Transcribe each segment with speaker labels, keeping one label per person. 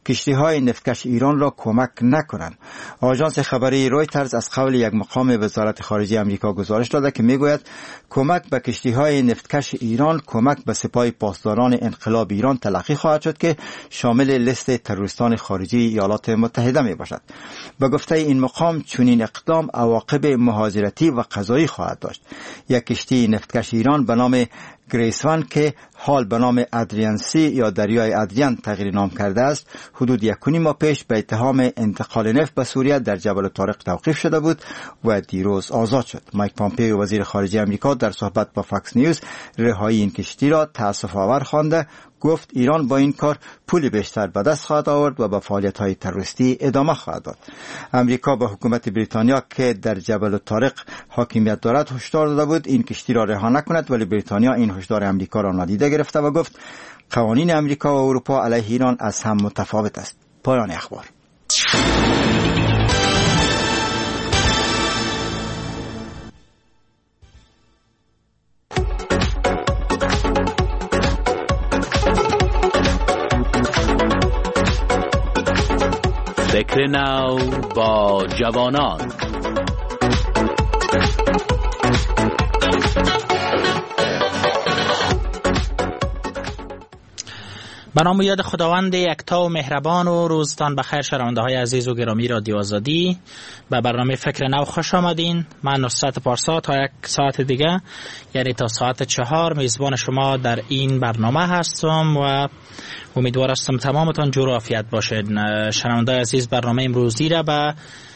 Speaker 1: کشتی‌های نفتکش ایران را کمک نکنند. آژانس خبری رویترز از قول یک مقام وزارت خارجه آمریکا گزارش داده که میگوید کمک به کشتی‌های نفتکش ایران کمک به سپاه پاسداران انقلاب ایران تلقی خواهد شد که شامل لیست تروریستان خارجی ایالات متحده می باشد. به گفته این مقام چنین اقدام عواقب مهاجرتی و قضایی خواهد داشت. یک کشتی نفتکش ایران به نام گریسوان که حال به نام ادریانسی یا دریای ادریان تغییر نام کرده است، حدود 1.5 ماه پیش به اتهام انتقال نفت به سوریه در جبل طارق توقیف شده بود و دیروز آزاد شد. مایک پامپیو وزیر خارجه آمریکا در صحبت با فاکس نیوز رهایی این کشتی را تأسف آور خوانده، گفت ایران با این کار پول بیشتر به دست خواهد آورد و به فعالیت‌های تروریستی ادامه خواهد داد. امریکا به حکومت بریتانیا که در جبل طارق حاکمیت دارد هشدار داده بود این کشتی را رها نکند، ولی بریتانیا این هشدار امریکا را نادیده گرفته و گفت قوانین امریکا و اروپا علیه ایران از هم متفاوت است. پایان اخبار.
Speaker 2: فکر نو با جوانان.
Speaker 3: به نام و یاد خداوند یکتا و مهربان و روزتان بخیر شنونده های عزیز و گرامی رادیو آزادی. به برنامه فکر نو خوش آمدین. من نصرت پارسا تا یک ساعت دیگه یعنی تا ساعت 4 میزبان شما در این برنامه هستم و امیدوار هستم تمامتان جور و عافیت باشید. شنونده عزیز برنامه امروزی را به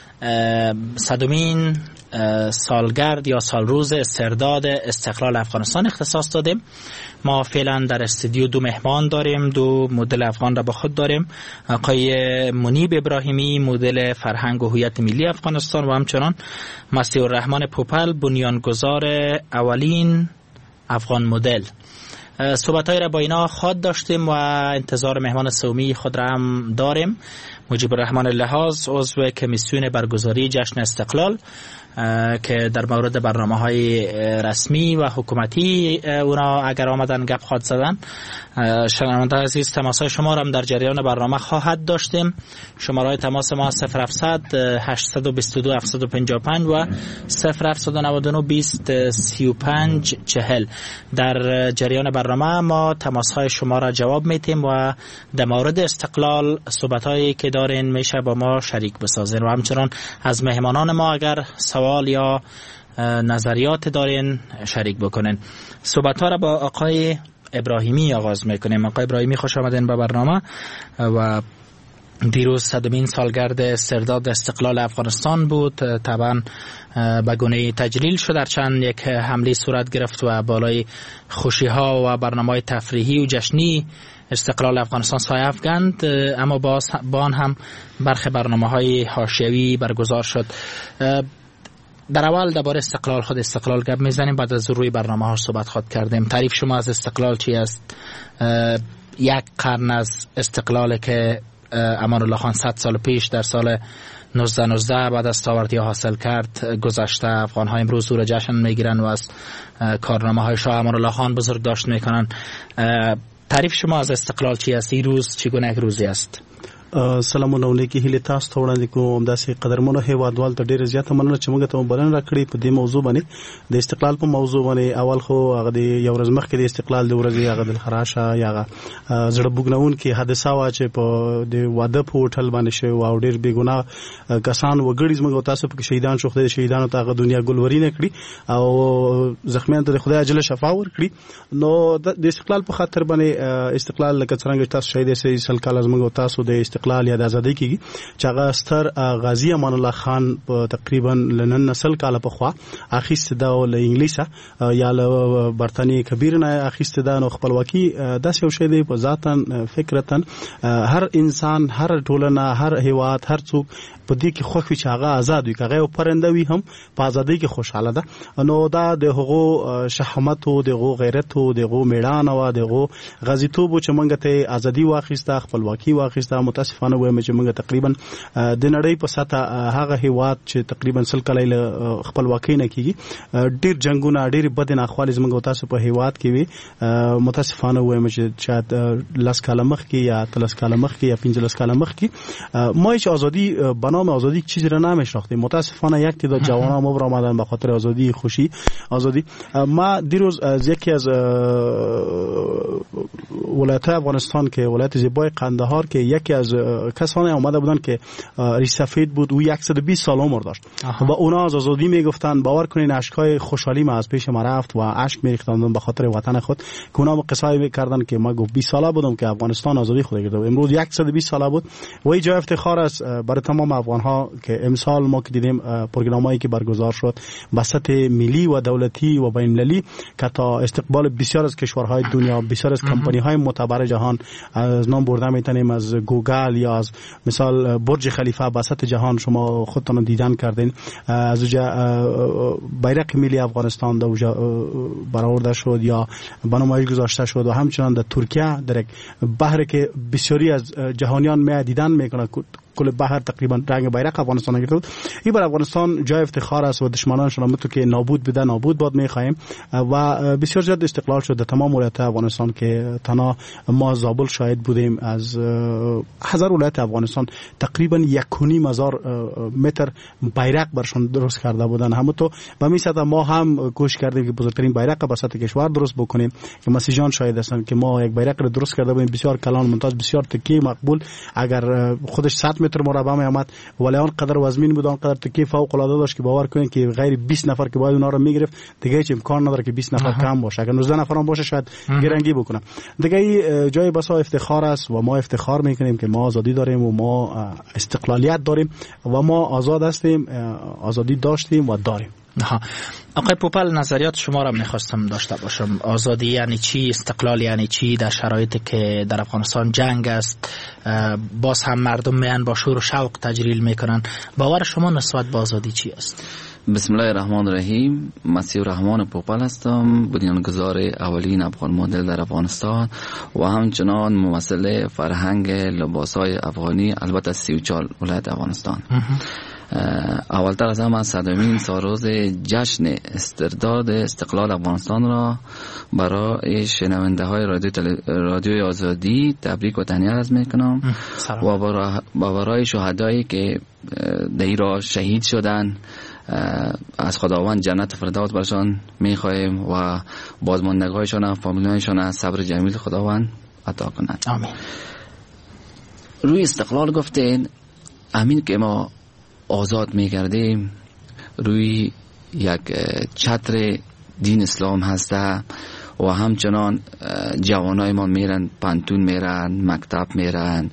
Speaker 3: 100مین سالگرد یا سالروز استرداد استقلال افغانستان اختصاص دادیم. ما فعلا در استودیو 2 مهمان داریم، 2 مدل افغان را با خود داریم، آقای منیب ابراهیمی مدل فرهنگ و هویت ملی افغانستان و همچنان مسیح الرحمن پوپل بنیانگذار اولین افغان مدل. صحبت‌های را با اینا خود داشتیم و انتظار مهمان سومی خود را هم داریم. مجیب الرحمن لحاظ عضو کمیسیون برگزاری جشن استقلال که در مورد برنامه‌های رسمی و حکومتی اونا اگر آمدن گپ خواهد زدن. شنونده عزیز تماس‌های شما را هم در جریان برنامه خواهد داشتیم. شماره‌های تماس ما 0700 822 755 و 0799 20 35 40. در جریان برنامه ما تماس‌های شما را جواب میتیم و در مورد استقلال صحبت‌هایی که دارین میشه با ما شریک بسازین و همچنان از مهمانان ما اگر سوال یا نظریات دارین شریک بکنین. صحبت‌ها را با آقای ابراهیمی آغاز میکنیم. آقای ابراهیمی خوش آمدین به برنامه. و دیروز 100مین سالگرد استرداد استقلال افغانستان بود. طبعا به گونه تجلیل شد، در چند یک حمله صورت گرفت و بالای خوشی‌ها و برنامه‌های تفریحی و جشنی استقلال افغانستان سایه افکند، اما با آن هم برخی برنامه‌های حاشیه‌ای برگزار شد. در اول درباره استقلال خود استقلال گپ میزنیم، بعد از روی برنامه‌ها صحبت خود کردیم. تعریف شما از استقلال چی است؟ 1 قرن از استقلال که امان الله خان 100 سال پیش در سال 1919 بعد از تاوردی حاصل کرد گذشته. افغان‌ها امروز او را جشن میگیرن و از کارنامه‌های شاه امان الله خان بزرگ داشت میکنن. تعریف شما از استقلال چی است؟ این روز چگونه یک روزی است؟
Speaker 4: سلامونه علیکم. هیله تاسو ته وړاندې کوم. داسې قدرمنو هیوادوال ته ډیره زیاته مننه چې موږ ته بلنه راکړې په دې موضوع باندې د استقلال په موضوع باندې. اول خو هغه د یو ورځ مخکې د استقلال د ورځې هغه د خراشه یا زړه بوګنون کې حادثه وا چې په د واده په هوټل باندې شو او ډیر بې ګناه کسان وګړي زموږ تاسو په شهیدان شو. خدای شهیدانو ته هغه دنیا ګلوري نه کړی او زخمیان ته خدای اجل شفا ورکړي. نو د استقلال په خاطر باندې استقلال لکه څنګه تاسو شهید سي سل کال زموږ تاسو د استقلال یا د ازادۍ کېږي چې هغه ستر غازی امان الله خان په تقریبا لنن نسل کال په خوا اخیسته دا له انګلیسا یا له برتانی کبیر نه اخیسته دا نو خپلواکي داسې یو شی دی په ذاتن فکرتن هر انسان هر ټولنه هر هیواد هر څوک په دې کې خوښ وي چې هغه آزاد وي، هغه پرنده وي هم په ازادۍ کې خوشاله ده. نو دا د هغو شهامت او د هغو غیرت او د هغو میړانه او د هغو غازیتوب چې مونږ ته ازادي واخیسته خپلواکي واخیسته. متاسف متاسفانه وایم چې موږ تقریبا د نړۍ په سطح هغه هیواد چې تقریبا 100 کاله خپلواکي نه کیږي ډیر جنگونه ډیر بد نه اخوال زموږ تاسو په هیواد کې وي متاسفانه وایم چې شاید 10 کاله مخکې یا 30 کاله مخکې یا 15 کاله مخکې ما هیچ آزادی به نام آزادی چیزی را نمیشناختیم. متاسفانه یک تعداد جوانان ما بر آمدن به خاطر آزادی خوشی آزادی. ما دیروز از یکی از ولایت افغانستان که ولایت زیبای قندهار که یکی از کسانی آمده بودن که ریش سفید بود و 120 سال عمر داشت و اونا از آزادی میگفتن. باور کنین اشکای خوشحالی ما از پیش ما رفت و اشک میریختند به خاطر وطن خود که اونا قصه میکردن که ما گفت 20 ساله بودم که افغانستان آزادی خود گرفت. امروز 120 ساله بود و این جای افتخار است برای تمام افغان ها که امسال ما که دیدیم پروگرامایی که برگزار شد به سطح ملی و دولتی و بین المللی که تا استقبال بسیار از کشورهای دنیا، بسیار از کمپانی های معتبر جهان، از نام برده میتونیم از گوگل یا از مثال برج خلیفه به سطح جهان شما خودتون دیدن کردین. از بیرق ملی افغانستان در برآورده شد یا به نمایش گذاشته شد و همچنان در ترکیه در یک بحر که بسیاری از جهانیان می دیدن میکنه کل بحر تقریبا رنگ بیرق افغانستان گرفته بود. این بر افغانستان جای افتخار است و دشمنانشون هم تو که نابود بده نابود باد میخوایم و بسیار زیاد استقلال شد در تمام ولایت افغانستان که تنها ما زابل شاهد بودیم. از هزار ولایت افغانستان تقریبا 1.5 متر بیرق برشون درست کرده بودن. همونطور به می سطح ما هم کوشش کردیم که بزرگترین بیرق به سطح کشور درست بکنیم که مسیحیان شاهد هستن که ما یک بیرق رو درست کرده بودیم بسیار کلان ممتاز بسیار تکی مقبول. اگر خودش 100 متر مربع می آمد ولی آن قدر وزمین بود آن قدر تکی فوق العاده داشت که باور کنین که غیر 20 نفر که باید اونا رو میگرفت دیگه هیچ امکان نداره که 20 نفر کم باشه. اگر 19 نفر هم باشه شاید گرنگی بکنه. دیگه جای بسا افتخار است و ما افتخار میکنیم که ما آزادی داریم و ما استقلالیت داریم و ما آزاد هستیم، آزادی داشتیم و داریم.
Speaker 3: آقای پوپل نظریات شما را میخواستم داشته باشم. آزادی یعنی چی؟ استقلال یعنی چی؟ در شرایطی که در افغانستان جنگ است باز هم مردم میان با شور و شوق تجلیل میکنن. باور شما نسبت به آزادی چی است؟
Speaker 5: بسم الله الرحمن الرحیم. مسیح الرحمن پوپل هستم، بنیانگذار اولین افغان مدل در افغانستان و همچنان ممثل فرهنگ لباسای افغانی البته 34 ولایت افغانستان. اولتر از همه 100مین سالروز جشن استرداد استقلال افغانستان را برای شنونده های رادیوی آزادی تبریک و تهنیت عرض میکنم و برای شهدایی که در ایران شهید شدن از خداوند جنت فردوس برشان میخواهیم و بازماندگانشان فامیلایشان صبر جمیل خداوند عطا کند.
Speaker 3: آمین.
Speaker 5: روی استقلال گفتین امین که ما آزاد می‌گردیم روی یک چتر دین اسلام هسته و همچنان جوانای ما میرن پانتون میرن مکتب میرن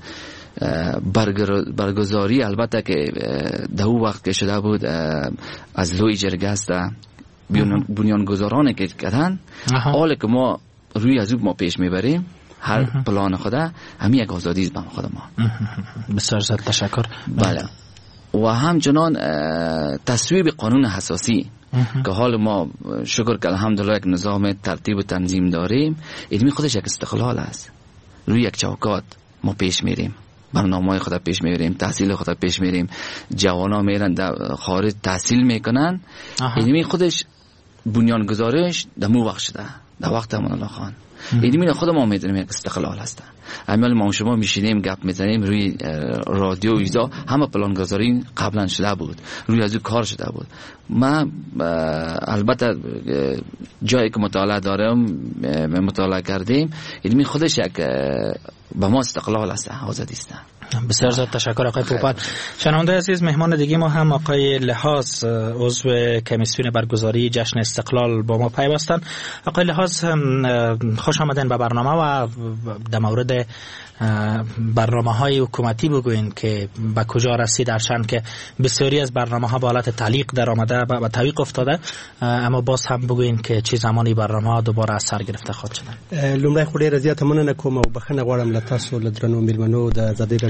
Speaker 5: برگزاری البته که در او وقت که شده بود از لوی جرگه هسته بنیانگذاران که کردن حالا که ما روی از او ما پیش میبریم هر پلان خدا همین یک آزادی است به خود ما.
Speaker 3: بسیار زیاد تشکر.
Speaker 5: بله. و همچنان تصویب قانون اساسی که حال ما شکر که الحمدلله یک نظام ترتیب و تنظیم داریم، علمی خودش یک استقلال است. روی یک چوکات ما پیش میریم، برنامه‌های خود پیش میبریم، تحصیل خود پیش میریم. جوانا میرن در خارج تحصیل میکنن، علمی خودش بنیانگذارش در مو وقت شده، در وقت امان الله خان. علمی خود ما میدونیم یک استقلال هست. امیال ما شما میشینیم گپ میزنیم روی رادیو ایزا همه پلانگذاری قبلا شده بود، روی از او کار شده بود. من البته جایی که مطالعه دارم مطالعه کردیم، علمی خودش یک به ما استقلال است، آزادی است.
Speaker 3: بسیار زیاد تشکر آقای پوپل. شنونده عزیز، مهمان دیگه ما هم آقای لحاظ عضو کمیسیون برگزاری جشن استقلال با ما پیوستن. آقای لحاظ خوش آمدین به برنامه و در مورد برنامه های حکومتی بگوین که به کجا رسید، هرچند که بسیاری از برنامه ها به حالت تعلیق در آمده و تعویق افتاده، اما باز هم بگوین که چه زمانی برنامه ها دوباره اثر گرفته خواهد شدن.
Speaker 6: لومړی خو ډیره زیاته مننه کوم او بخښنه غواړم له تاسو له درنو میلمنو د ازادۍ راډیو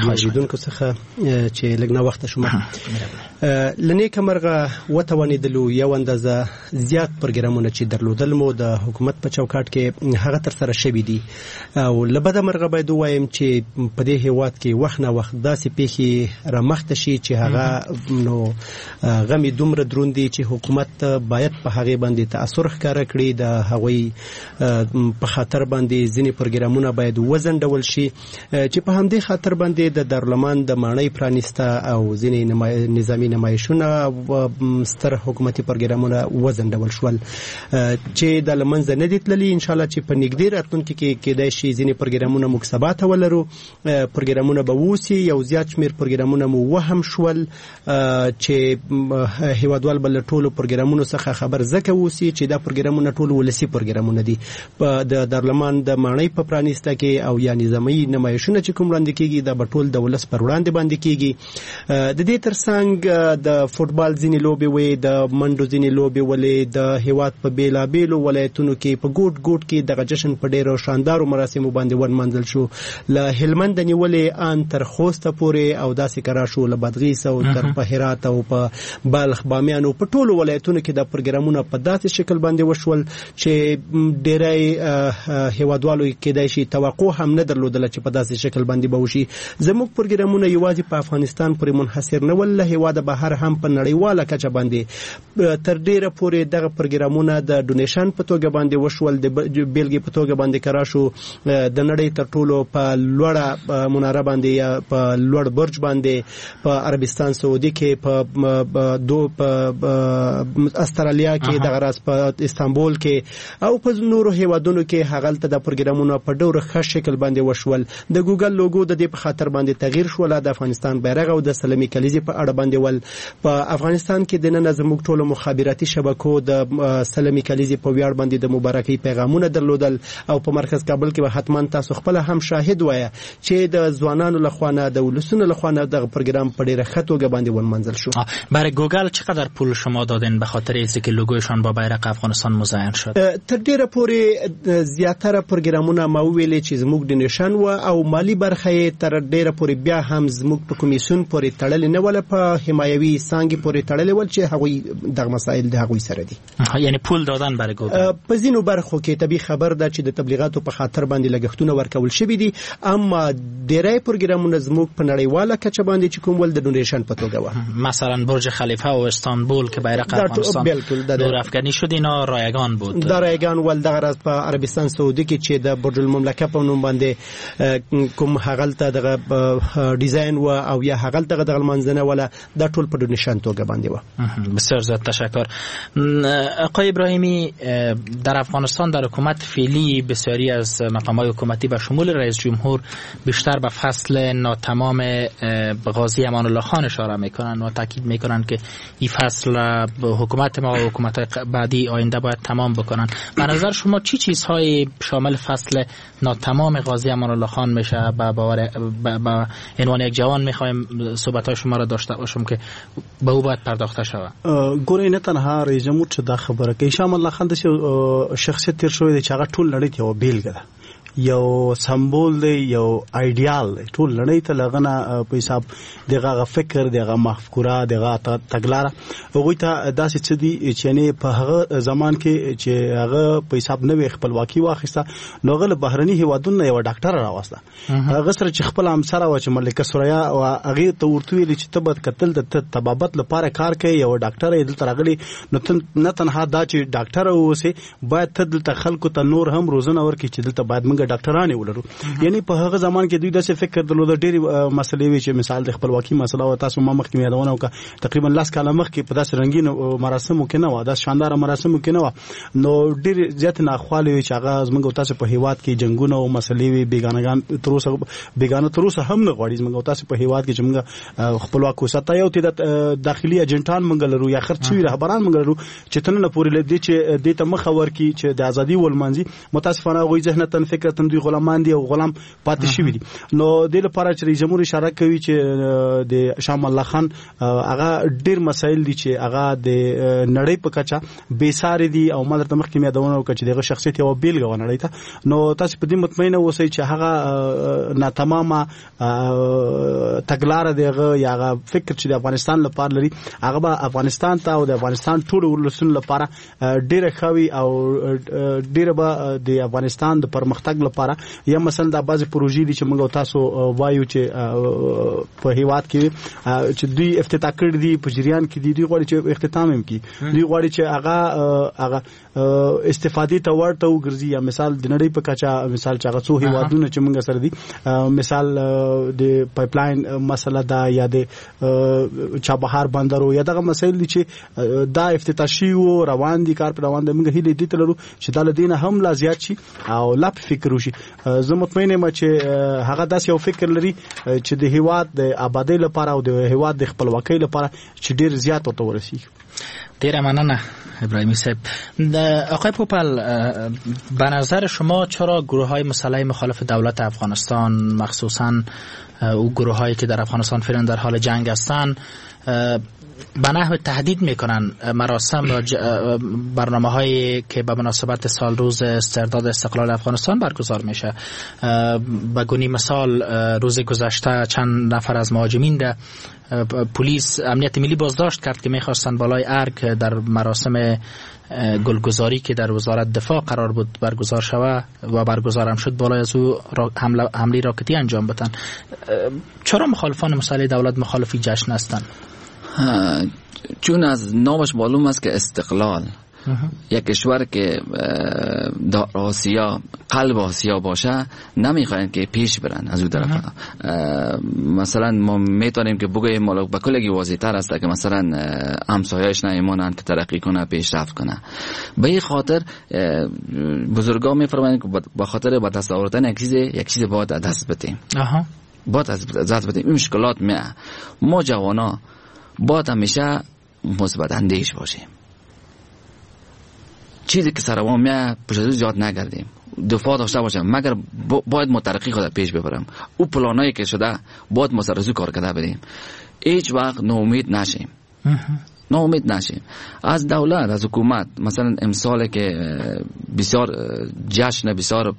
Speaker 6: اوریدونکو څخه چې لږ نه وخت شوم لنی کمرغه وتوانیدلو یو اندازه زیات پروګرامونه چې درلودل مو د حکومت په چوکاټ کې هغه تر سره شوي دي او لبده مرغه باید وایم چې په دې هیواد کې وخت نه وخت داسې پیښې رامخته شي چې هغه نو غمی دومره دروندي چې حکومت باید په هغه باندې تاثیر ښکاره کړي د هغوی په خاطر باندې ځینې پروګرامونه باید وزندول شي چې په همدې خاطر باندې د دارالمان د ماڼۍ پرانیسته او ځینې نظامی نمایشونه ستر حکومتي پروګرامونه وزندول شول چې د لمنځه نه دي تللي ان شاء الله چې په نږدې راتلونکي کې کېدای شي ځینې پروګرامونه موږ ثبات ولرو پروګرامونه به ووسي یو زیات شمېر پروګرامونه مو وهم شول چې هیوادوال بل ټولو پروګرامونو څخه خبر زکه ووسي چې دا پروګرامونه ټول ولسی پروګرامونه دي د دارالمان د ماڼۍ په پرانیسته کې او یا نظامی نمایشونه چې کوم وړاندې کیږي دا ټول د ولس پر وړاندې باندې کیږي د دې ترڅنګ د فوتبال ځینې لوبې وي د منډو ځینې لوبې ولې د هیواد په بیلابیلو ولایتونو کې په ګوټ ګوټ کې دغه جشن په ډیرو شاندارو مراسمو باندې ورمنځل شو له هلمند نیولې ان تر خوست پورې او داسې کرا شو له بادغیس او تر په هرات او په بلخ بامیان او په ټولو ولایتونو کې د پروګرامونو په داسې شکل باندې وشول چې ډیرای هیوادوالو کېدای شي توقع هم نه درلودل چې په داسې شکل باندې به وشي زموږ پروګرامونه یوازې په افغانستان پورې منحصر نه ول هیواد بهر هم په نړیواله کچه باندې تر ډیره پورې دغه پروګرامونه د ډونیشن په توګه باندې وشول د بیلګې په توګه باندې کرا شو د نړۍ تر ټولو په لوړه مناره باندې یا په لوړ برج باندې په عربستان سعودي کې په استرالیا کې دغه راس په استانبول کې او په نورو هیوادونو کې هغلته د پروګرامونو په ډېر ښه شکل باندې وشول د ګوګل لوګو د دې په خاطر باندې تغییر شول د افغانستان بیرغ او د سلمي کلیزې په اړه باندې ول په افغانستان کې د نن زموږ ټولو مخابراتي شبکو د سلمي کلیزې په ویاړ باندې د مبارکۍ پیغامونه درلودل او په مرکز کابل کې به حتما تاسو خپل هم شاهد وایه چې د ځوانانو لخوانه د ولسونو لخوانه د پروګرام په ډیره ښه توګه باندې ونمنځل شو
Speaker 3: برای گوگل چقدر پول شما دادین به خاطر اینکه لوگوشان با بیرق افغانستان مزین شد
Speaker 6: تر ډیره پورې زیاتره پروګرامونه ما ویلې چې زموږ د نشان و او مالی برخه تر ډیره پورې بیا هم زموږ په کمیسیون پورې تړلې نه ول په حمایوي سانګي پورې تړلې ول چې هغوی دغه مسایل د هغوی سره دي
Speaker 3: یعنی پول دادن برای گوگل
Speaker 6: په ځینو برخو کې طبي خبر ده چې د تبلیغاتو په خاطر باندې لګښتونه ورکول شوي دي اما ډیری پروګرامونه زموږ په نړیواله کچه باندې چې کوم ول د ډونیشن په توګه و
Speaker 3: مثلا برج خلیفه و استانبول که بیرق افغانستان دور افغانی شد اینا رایگان بود
Speaker 6: در رایگان ول دغه راز په عربستان سعودي کې چې د برج المملکه په نوم باندې کوم هغلته دغه ډیزاین و او یا هغلته دغه منځنه ولا د ټول په ډونیشن توګه باندې و
Speaker 3: بسیار زیاد تشکر آقای ابراهیمی در افغانستان در حکومت فعلی بسیاری از مقامات حکومتی به شمول رئیس جمهور بیشتر به فصل ناتمام غازی امان الله خان اشاره میکنن و تاکید میکنن که این فصل حکومت ما و حکومت بعدی آینده باید تمام بکنن. به نظر شما چی چیزهای شامل فصل ناتمام غازی امان الله خان میشه؟ با عنوان یک جوان میخوایم صحبت‌های شما را داشته باشم که به او باید پرداخته شود.
Speaker 4: ګورئ نه تنها رئیس جمهور چې دا خبره کوي شاه امان الله خان د شخصیت تیر شوی دی چې هغه ټول نړۍ ته یو بیلګه ده یو سمبول دی یو ایډیال دی ټول نړۍ ته لغنه په حساب دغه فکر دغه مفکوره دغه تګلاره هغه ته داسې څه دي چې نه په هغه زمان کې چې هغه په حساب نوې خپلواکي واخیسته نو غل بهرني هیوادونو یو ډاکټر راوسته هغه سره چې خپل همسره و چې ملکه سوریا او هغه ته ورته ویل چې تبد قتل د تبابت لپاره کار کوي یو ډاکټر یې دلته راغلی نو نه تنها دا چې ډاکټر اوسه باید ته دلته خلکو ته نور هم روزنه ورکړي چې دلته باید موږ ډاکټرانه ولرو یعنی په هغه زمان کې دوی داسې فکر درلود ډېری مسلې وی چې مثال د خپلواکي مسله او تاسو ما مخکې یادونه وکړه تقریبا لاس کاله مخکې په داسې رنگین مراسمو کې نه و داسې شاندار مراسمو کې نه و نو ډېر زیات ناخواله وی چې هغه زموږ تاسو په هیواد کې جنگونه او مسلې وی بیگانه تروسه هم نه غواړي زموږ تاسو په هیواد کې چې موږ خپلواک وساتو یو ته داخلي اجنټان موږ لرو یا خرچوي رهبران موږ لرو چې تنه پورې لدی چې د ته مخ ورکی چې د ازادي ولمنځي متاسفانه غوي ذهنتن فکرتن دوی غلامان دي او غلام پاتې شوی دي نو د لپاره چې رئیس جمهور اشاره کوي چې د شاه امان الله خان هغه ډیر مسایل دي چې هغه د نړۍ په کچه بے ساري دي او مدرته مخکې یادونه وکړه چې دغه شخصیت یو بیلګه ونړی ته نو تاسو په دې مطمئنه اوسئ چې هغه ناتمامه تګلار دیغه یا فکر چې د افغانستان لپاره لري هغه به افغانستان ته او د افغانستان ټول ولسونو لپاره ډیره خوي او ډیره به د افغانستان د پرمختګ لپاره یا مثلا د بعضی پروژې دي چې موږ تاسو وایو چې په هیواد کې چې دوی افتتاح کړی دي په جریان کې دي دوی غواړي چې اختتام هم کړي دوی غواړي چې هغه استفادې ته ورته وګرځي یا مثال د نړۍ په کچا مثال چې هغه څو هیوادونه چې موږ سره دي مثال د پایپلاین مسله دا یا د چابهار بندرو یا دغه مسایل دي چې دا افتتاح شي او روان دي کار پر روان دي موږ هیله دي تلرو چې دا لدینه هم لا زیات شي او لا فکر وشي زه مطمئن یم چې هغه داس یو فکر لري چې د هیواد د آبادی لپاره او د هیواد د خپلواکۍ لپاره چې ډیر زیات ورته ورسیږي.
Speaker 3: ډیر مننه ابراهیمی صاحب. آقای پوپل، به نظر شما چرا گروه‌های مسلح مخالف دولت افغانستان مخصوصاً او گروه‌هایی که در افغانستان فعلا در حال جنگ هستند به نحو تهدید میکنن مراسم و برنامه‌هایی که به مناسبت سال روز استرداد استقلال افغانستان برگزار میشه؟ به گونی مثال روز گذشته چند نفر از مهاجمین ده پلیس امنیت ملی بازداشت کرد که میخواستن بالای ارگ در مراسم گلگزاری که در وزارت دفاع قرار بود برگزار شود و برگزار هم شد بالای از او حمله راکتی انجام بدن. چرا مخالفان مسلح دولت مخالفی جشن هستند؟
Speaker 5: چون از نامش معلوم است که استقلال یک کشور که در آسیا قلب آسیا باشه نمیخواین که پیش برن از اون طرف. مثلا ما میتونیم که بگوییم مالک به کلگی واضح تر است که مثلا همسایه‌اش نمیمونن که ترقی کنه پیشرفت کنه. به این خاطر بزرگان میفرمایند که به خاطر به دست آوردن یک چیز باید دست بدیم. باید دست بدیم. این مشکلات ما جوانا باید همیشه مثبت اندیش باشیم. چیزی که سر ما میاد پشت زیاد نگردیم، دفاع داشته باشیم، مگر باید ما ترقی خود پیش ببریم. او پلانایی که شده باید ما سر کار کرده بدیم. هیچ وقت ناامید نشیم. ناامید نشیم از دولت، از حکومت. مثلا امسال که بسیار جشن بسیار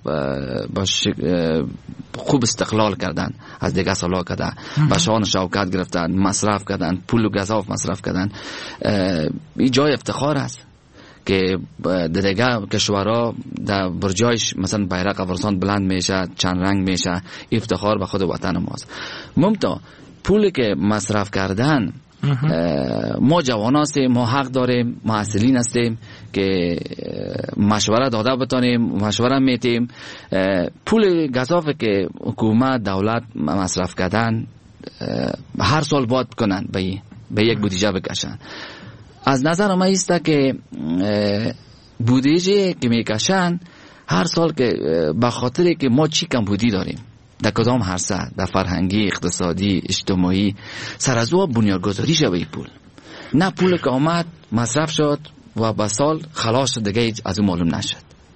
Speaker 5: خوب استقلال کردن، از دیگه سالا کردن، به شان شوکت گرفتن، مصرف کردن، پول و گزاف مصرف کردن. این جای افتخار است که دیگه کشورها در برجایش مثلا بیرق افغانستان بلند میشه، چند رنگ میشه. افتخار به خود وطن ماست. ممتا پولی که مصرف کردن ما جوان هستیم، ما حق داریم، ما اصلین هستیم که مشوره داده بتانیم، مشوره میتیم. پول گزافه که حکومت دولت مصرف کردن هر سال باید کنن به یک بودجه بکشن. از نظر ما است که بودجه که میکشن هر سال که به خاطر که ما چی کمبودی داریم در کدام عرصه، در فرهنگی، اقتصادی، اجتماعی، سر از او بنیادگذاری شد این پول. نه پول که آمد مصرف شد و به سال خلاص شد دیگه از اون معلوم نشد.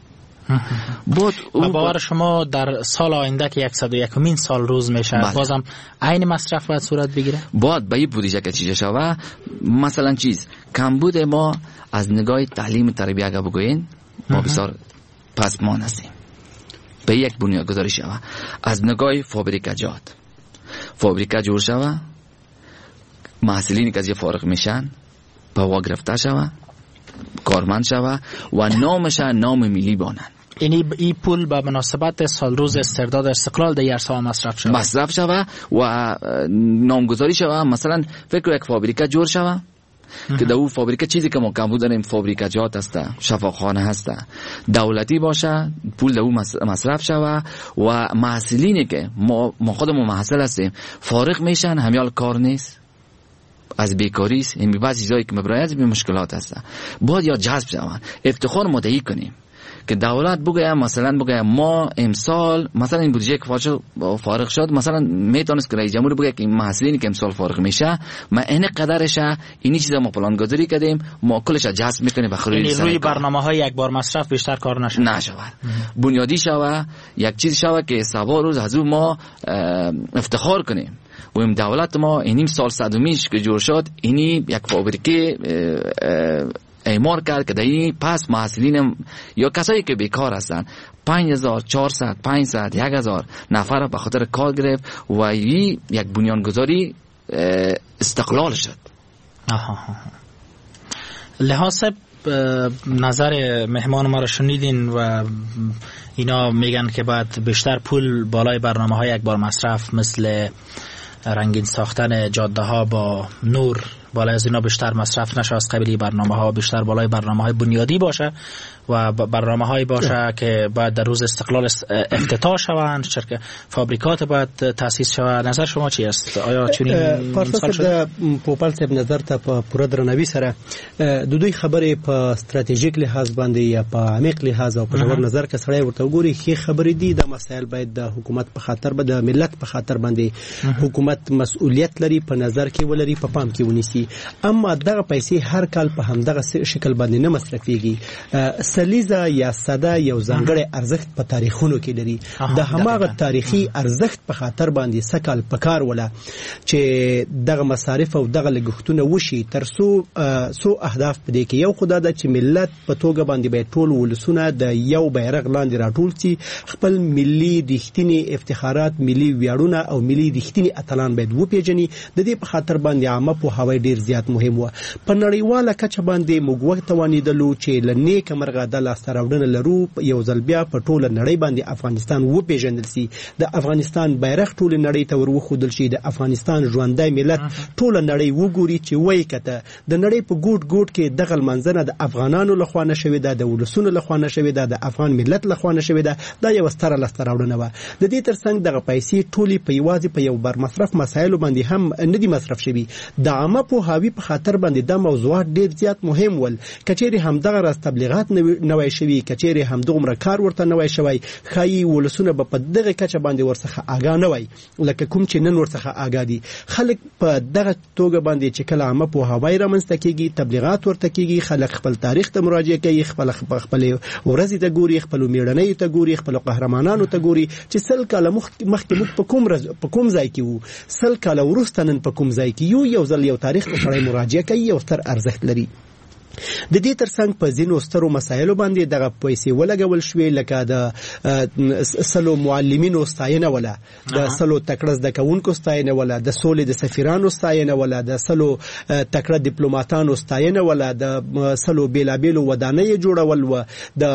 Speaker 3: باور شما در سال آینده که 101مین سال روز میشه بازم عین مصرف باید صورت بگیره؟
Speaker 5: باید به این بودجه که چیزی شوه. مثلا چیز کمبود ما از نگاه تعلیم تربیت اگه بگوین ما بسیار پسمان هستیم. به یک بنیادگذاری شوه. از نگاه فابریکه جور شوه، محصولینی که از یه فارغ میشن به وا گرفته شوه، کارمند شوه و نامش نام ملی بانن.
Speaker 3: یعنی این پول به مناسبت سال روز استرداد استقلال در سال مصرف شوه و نامگذاری شوه. مثلا فکر یک فابریکه جور شوه که در اون فابریکه چیزی که ما کمبود داریم فابریکجات هست، شفاخانه هست، دولتی باشه، پول در اون مصرف شوه و محصولینی که ما خودمون محصل هستیم فارغ میشن، همیال کار نیست، از بیکاری است. این بعضی چیزایی که مبرایت به مشکلات هست باید یا جذب شوند. افتخار مدعی کنیم که دولت بگه مثلا بگه ما امسال مثلا این بودجه که فارغ شد مثلا میتونست که رئیس جمهور بگه که محصولینی که امسال فارغ میشه ما این قدرشه اینی چیزا ما پلان گذاری کردیم ما کلش جذب میکنیم و خرید یعنی روی برنامه‌های یک بار مصرف بیشتر کار
Speaker 5: نشود. بنیادی شوه، یک چیز شوه که سبا روز از اون ما افتخار کنیم. و این دولت ما اینیم سال صدومیش که جور شد اینی یک فابریکه اعمار کرد که در این پس محصلین یا کسایی که بیکار هستند 5400 500 1000 نفر به خاطر کار گرفت و این یک بنیانگذاری استقلال شد.
Speaker 3: لحاظ نظر مهمان ما را شنیدین و اینا میگن که باید بیشتر پول بالای برنامه های یک بار مصرف مثل رنگین ساختن جاده ها با نور بالای از اینا بیشتر مصرف نشه، از قبیل برنامه ها بیشتر بالای برنامه های بنیادی باشه و برنامه های باشه که باید در روز استقلال افتتاح شوند، شرکت فابریکات باید تاسیس شود. نظر شما چی است؟ آیا چنین مثال شده؟
Speaker 6: پوپل صاحب نظر ته په پوره درناوي سره د دوی خبرې په ستراتیژیک لحاظ باندې یا په عمیق لحاظ او په ژور نظر کې سړی ورته وګوري چې خبرې دي د مسایل باید د حکومت په خاطر به د ملت په خاطر باندې حکومت مسؤلیت لري په نظر کې ولري په پام کې ونیسي. اما دغه پیسې هر کال په همدغه شکل باندې نه مصرفيږي. سلیزه یا ساده یو ځانګړی ارزښت په تاریخونو کې لري. د هماغه تاریخي ارزښت په خاطر باندې سکل پکار ولا چې دغه مصارف او دغه لګښتونه وشي ترڅو سو اهداف پدې کې یو خدای د چې ملت په توګه باندې به ټول ولسونه د یو بیرغ لاندې راټول شي، خپل ملي رښتینی افتخارات، ملي ویاړونه او ملي رښتینی اتلان باید وپیژني. د دې په خاطر باندې عامه په هوای ډیر زیات مهم و. په نړیواله کچه باندې موږ وخت توانیدلو چې لنیک مرغه د لاس راوړنه لرو یو ځل بیا په ټوله نړۍ باندې افغانستان وپیژندل شي، د افغانستان بیرغ ټوله نړۍ ته ورخودل شي، د افغانستان ژوندۍ ملت ټوله نړۍ وګوري چې وای کته د نړۍ په ګوټ ګوټ کې دغه منځنه د افغانانو لخوا نشوي ده، د ولسونو لخوا نشوي ده، د افغان ملت لخوا نشوي ده. دا یو ستره لاس راوړنه و. د دې ترڅنګ دغه پیسې ټولي په یوازې په یو بر مصرف مسایلو باندې هم نه دي مصرف شوي. د عامه په هاوی په خاطر باندې د موضوعات ډیر زیات مهم ول. کچېری هم دغه راز تبلیغات نوای شوي، کچېری هم دغه کار ورته نوای شوی، خای ولسونه په دغه کچه باندې ورڅخه آگاه نه وای لکه کوم چې نن ورڅخه آگاه دي. خلک په دغه توګه باندې چې کله عامه په هاوی رامنځته کیږي، تبلیغات ورته کیږي، خلک خپل تاریخ ته مراجعه کوي، خپل ورځې ته ګوري، خپل میړنۍ ته ګوري، خپل قهرمانانو ته ګوري چې سل کاله مخکې موږ په کوم ځای کې وو، سل کاله وروسته نن په کوم ځای کې یو ځل یو تاریخ ته سړی مراجعه کوي، یو ستر ارزښت لري. د دې ترڅنګ په ځینو سترو مسایلو باندې دغه پیسې ولګول شوې، لکه د سلو معلمینو ستاینه ولا، د سلو تکړه زده کوونکو ستاینه ولا، د سولې د سفیرانو ستاینه ولا، د سلو تکړه ډیپلوماټانو ستاینه ولا، د سلو بیلابیلو ودانۍ جوړول و،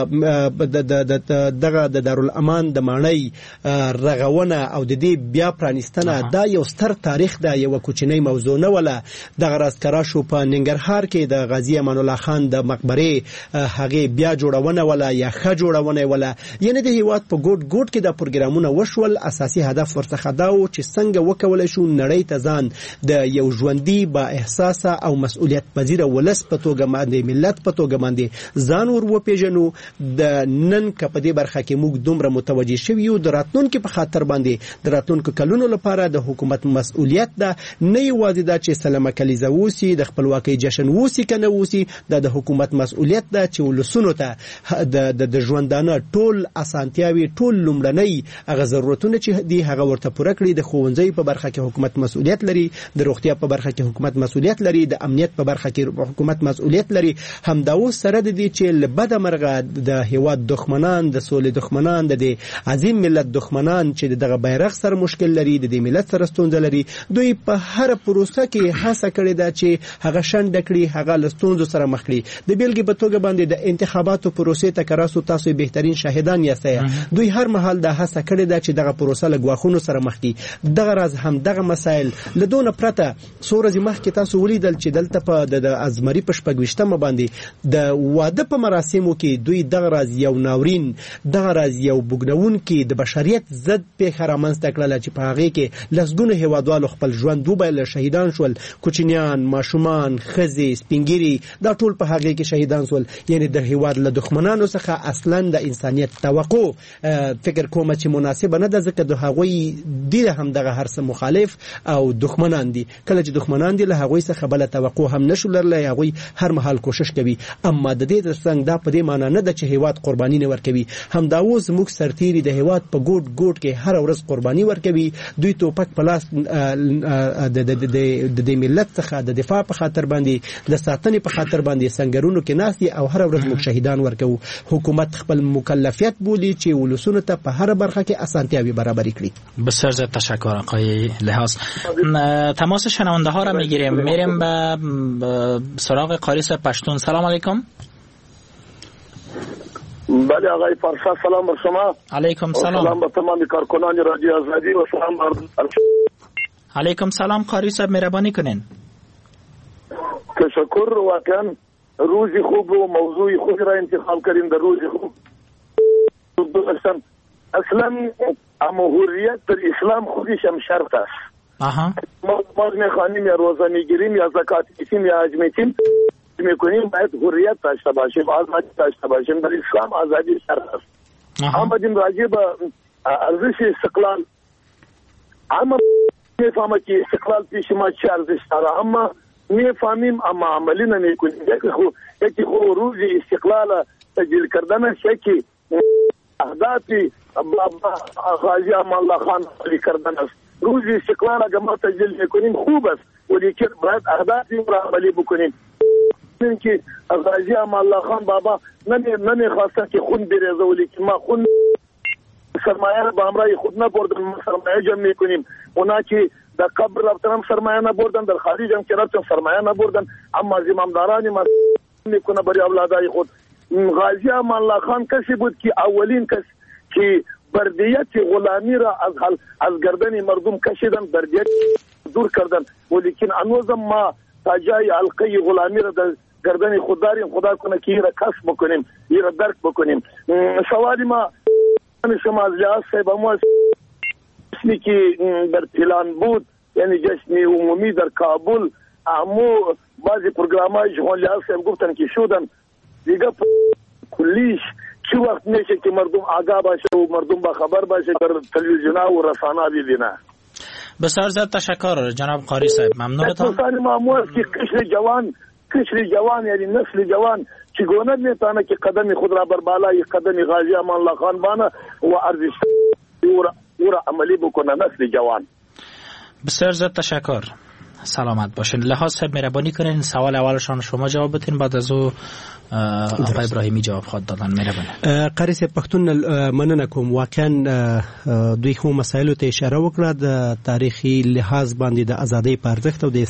Speaker 6: دغه د دارالامان د ماڼۍ رغونه او د دې بیا پرانیستنه دا یو ستر تاریخ ده، یو کوچنی موضوع نه ولا. دغه راز کرا شو په ننګرهار کې د غازی امان الله خان د مقبره هغه بیا جوړونه ولا یا ښه جوړونه ولا. یعنی د هیواد په ګوټ ګوټ کې د پروګرامونه وشول. اساسي هدف ورڅخه دا و چې څنګه وکولای شو نړۍ ته ځان د یو ژوندۍ با احساس او مسؤلیت پذیر ولس په توګه باندې، ملت په توګه باندې ځان ور وپیژنو. د نن کپه دې برخه کې موږ دومره متوجي شوی یو د راتلونکو په خاطر باندې، د راتلونکو کلونو لپاره د حکومت مسؤلیت ده، نه یوازې دا چې سلامه کلیزه وسی د خپلواکۍ جشن وسی کنه وسی، د حکومت مسؤلیت ده چې ولسونو ته د ژوندانه ټول اسانتیاوي، ټول لومړنۍ هغه ضرورتونه چې دی هغه ورته پوره کړي. د ښوونځي په برخه کې حکومت مسؤلیت لري، د روغتیا په برخه کې حکومت مسؤلیت لري، د امنیت په برخه کې حکومت مسؤلیت لري. همدا اوس سره د دې چې لبد مرغه د هیواد دښمنان، د سولې دښمنان، د عظیم ملت دښمنان چې دغه بیرغ سره مشکل لري، د دې ملت سره ستونزه لري، دوی په هر پروسه کې هڅه کړې ده چې هغه شند کړي، هغه لستونزو سره مخ کړي. د بیلګې په توګه باندې د انتخاباتو پروسې ته کراسو تاسو بهترین شاهدان یاستئ. دوی هر مهال د هڅه کړې ده چې دغه پروسه له ګواښونو سره مخ کړي. دغه راز هم دغه مسایل له دونه پرته سورز مخکې تاسو ولیدل چې دلته په د ازمري په شپږویشتمه باندې د واده په مراسمو کې دوی دغه راز یو ناورین، دغه راز یو بوګنون کې د بشریت ضد پیښه رامنځته کړله چې په هغه کې لسګونه هیوادوالو خپل ژوند وبایل، شهیدان شول، کوچنیان، ماشومان، ښځې، سپینګیري، دا ټول په هغه کې شهیدان شول. یعنی د هیواد له دښمنانو څخه اصلا د انسانیت توقع فکر کوم چې مناسب نه ده، ځکه د هغوی دی هم دغه هر څه مخالف او دښمنان دي. کله چې دښمنان دي له هغوی څخه بل توقع هم نشو لرلای، هغوی هر مهال کوشش کوي. اما د دې ترڅنګ دا په دې معنی نه ده چې هیواد قرباني نه ورکوي. همدا اوس موږ سرتیری د هیواد په ګوټ ګوټ کې هر ورځ قرباني ورکوي. دوی توپک په لاس د ملت څخه د دفاع په خاطر باندې، د ساتنې په خاطر باندې سنگرونو کې ناست او هر ورځ موږ شهیدان ورکو. حکومت خپل مکلفیت بولی چې ولسونو ته په هر برخه کې اسانتیاوی برابری کړي.
Speaker 3: بسیار زیاد تشکر آقای لحاظ. تماس شنونده ها را میگیریم. میریم به سراغ قاریس پشتون. سلام علیکم.
Speaker 7: بله آقای فرشاد، سلام بر شما.
Speaker 3: علیکم سلام.
Speaker 7: سلام به تمام کارکنان رادیو آزادی و سلام بر
Speaker 3: علیکم سلام. قاری صاحب مهربانی کنین.
Speaker 7: تشکر. واقعا روزی خوب و موضوع خوبی را انتخاب کردیم. در روزی خوب اصلا حریت در اسلام خودش هم شرط است. ما میخوانیم یا روزه میگیریم یا زکات میدیم یا حج میدیم میکنیم، باید حریت داشته باشیم، آزادی داشته باشیم. در اسلام آزادی شرط است. آمدیم راجع به ارزش استقلال. اما میفهمه که استقلال پیش ما چه ارزش داره، اما میفهمیم اما عملی نمیکنیم. یکی خو روز استقلال تجلیل کردن است، یکی اهدافی بابا غازی امان الله خان علی کردن است. روز استقلال اگر ما تجلیل میکنیم خوب است، ولی که باید اهدافی را عملی بکنیم. که غازی امان الله خان بابا نمیخواستن که خون بریزه، ولی که ما خون سرمایه را به همراه خود نبردن، ما سرمایه جمع میکنیم. اونا که در قبر رفتن هم سرمایه نبردن، در خارج هم که رفتن سرمایه نبردن، اما زمامدارانی ما میکنه برای اولادای خود. غازی امان الله خان کسی بود که اولین کس که بردیت غلامی را از گردن مردم کشیدن، بردیت دور کردن. ولیکن هنوزم ما تا جای حلقه غلامی را در گردن خود داریم. خدا کنه که این را کسب بکنیم، این را درک بکنیم. سوالی ما شما از لحاظ صاحب ما جشنی که در پلان بود، یعنی جشن عمومی در کابل، امو بعضی پروگرامای جهان لحاظ صاحب گفتن که شدن دیگه کلیش چی وقت میشه که مردم آگاه باشه و مردم با خبر باشه در تلویزیون و رسانه ببینه.
Speaker 3: بسیار زیاد تشکر جناب قاری صاحب، ممنونتان.
Speaker 7: معمول که قشر جوان یعنی نسل جوان چگونه میتونه که قدم خود را بر بالای قدم غازی امان الله خان بانه و ارزش او را عملی بکنه نسل جوان.
Speaker 3: بسیار زیاد تشکر. سلامت باشین. لحاظ صاحب مهربانی کنین سوال اولشان شما جواب بدین، بعد از او آقای ابراهیمی جواب خود دادن. مهرباني.
Speaker 6: قاری صاحب پښتون مننه کوم. واقعا دوی خو مسایلو ته اشاره وکړه د تاریخي لحاظ باندې د ازادۍ په ارزښت او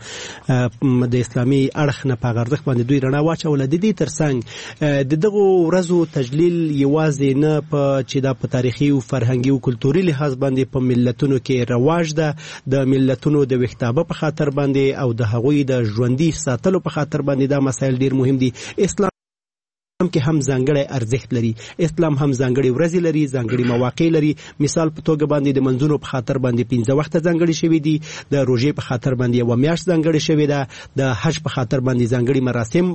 Speaker 6: د اسلامي اړخ نه په ارزښت باندې دوی رڼا واچوله. د دې ترڅنګ د دغه ورځو تجلیل یوازې نه په چې دا په تاریخي او فرهنګي او کلتوري لحاظ باندې په ملتونو کې رواج ده، د ملتونو د وحدت په خاطر باندې او د هغوی د ژوندۍ ساتلو په خاطر باندې دا مسایل ډیر مهم دي. اسلام کې هم ځانګړی ارزښت لري، اسلام هم ځانګړی ورځې لري، ځانګړی مواقع لري. مثال په توګه باندې د منځونو په خاطر باندې 15 وخت ځانګړي شوی دي، د روزې په خاطر باندې یو میاشت ځانګړي شوی ده، د حج په خاطر باندې ځانګړي مراسم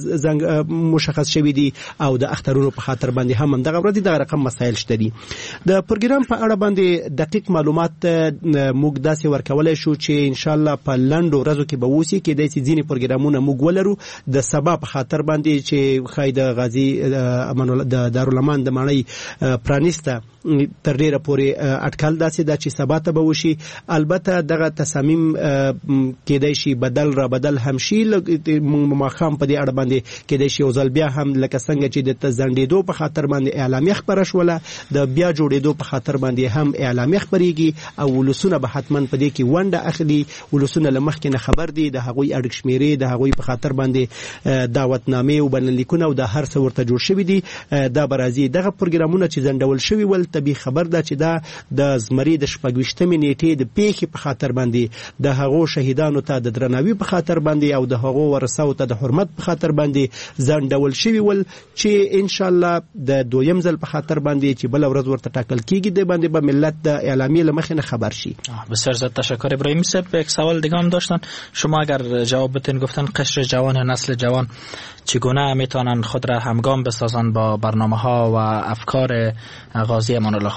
Speaker 6: مشخص شوی دي، او د اخترونو په خاطر باندې هم دغه ورځې د رقم مسایل شته دي. د پروګرام په اړه باندې دقیق معلومات موږ داسې ورکولای شو چې ان شاء الله په لنډو ورځو کې به وسی کې د ځینې پروګرامونه موږ ولرو د سبا په خاطر باندې چې خایده غازی امان الله د دارالمان د معنی پرانیسته تر ډیره پورې اټکل داسې دا چې سبا ته به وشي. البته دغه تصامیم کېدای شي بدل هم شي. مخام په دې اړه باندې کېدای شي او ځل بیا هم لکه څنګه چې د تزندیدو په خاطر باندې اعلامیه خبره شوله، د بیا جوړېدو په خاطر باندې هم اعلامیه خبريږي او ولسونه به حتما په دې کې ونډه اخلي. ولسونه لمخکې نه خبر دي، د هغوی اړیک شمیرې د هغوی په خاطر باندې دعوتنامې او بلنلیکونه او د هر څه ورته جوړ شوی دي. دا برازي دغه پروګرامونه چې ځنډول شوی ول طبي خبر ده چې دا د زمری د 28مې نیټې د پیښې په خاطر باندې د هغو شهیدانو ته د درناوي په خاطر باندې او د هغو ورثو ته د حرمت په خاطر باندې ځنډول شوی ول چې ان شاء الله د دویم ځل په خاطر باندې چې بل ورځ ورته ټاکل کیږي د باندې به ملت د اعلامیه لمخې نه خبر شي.
Speaker 3: بسیار زیاد تشکر ابراهیم صاحب. یک سوال دیگه هم داشتن شما اگر جواب بدین. گفتن قشر جوان یا نسل جوان چگونه میتونن خود را همگام بسازن با برنامه ها و افکار غازی امان الله خان؟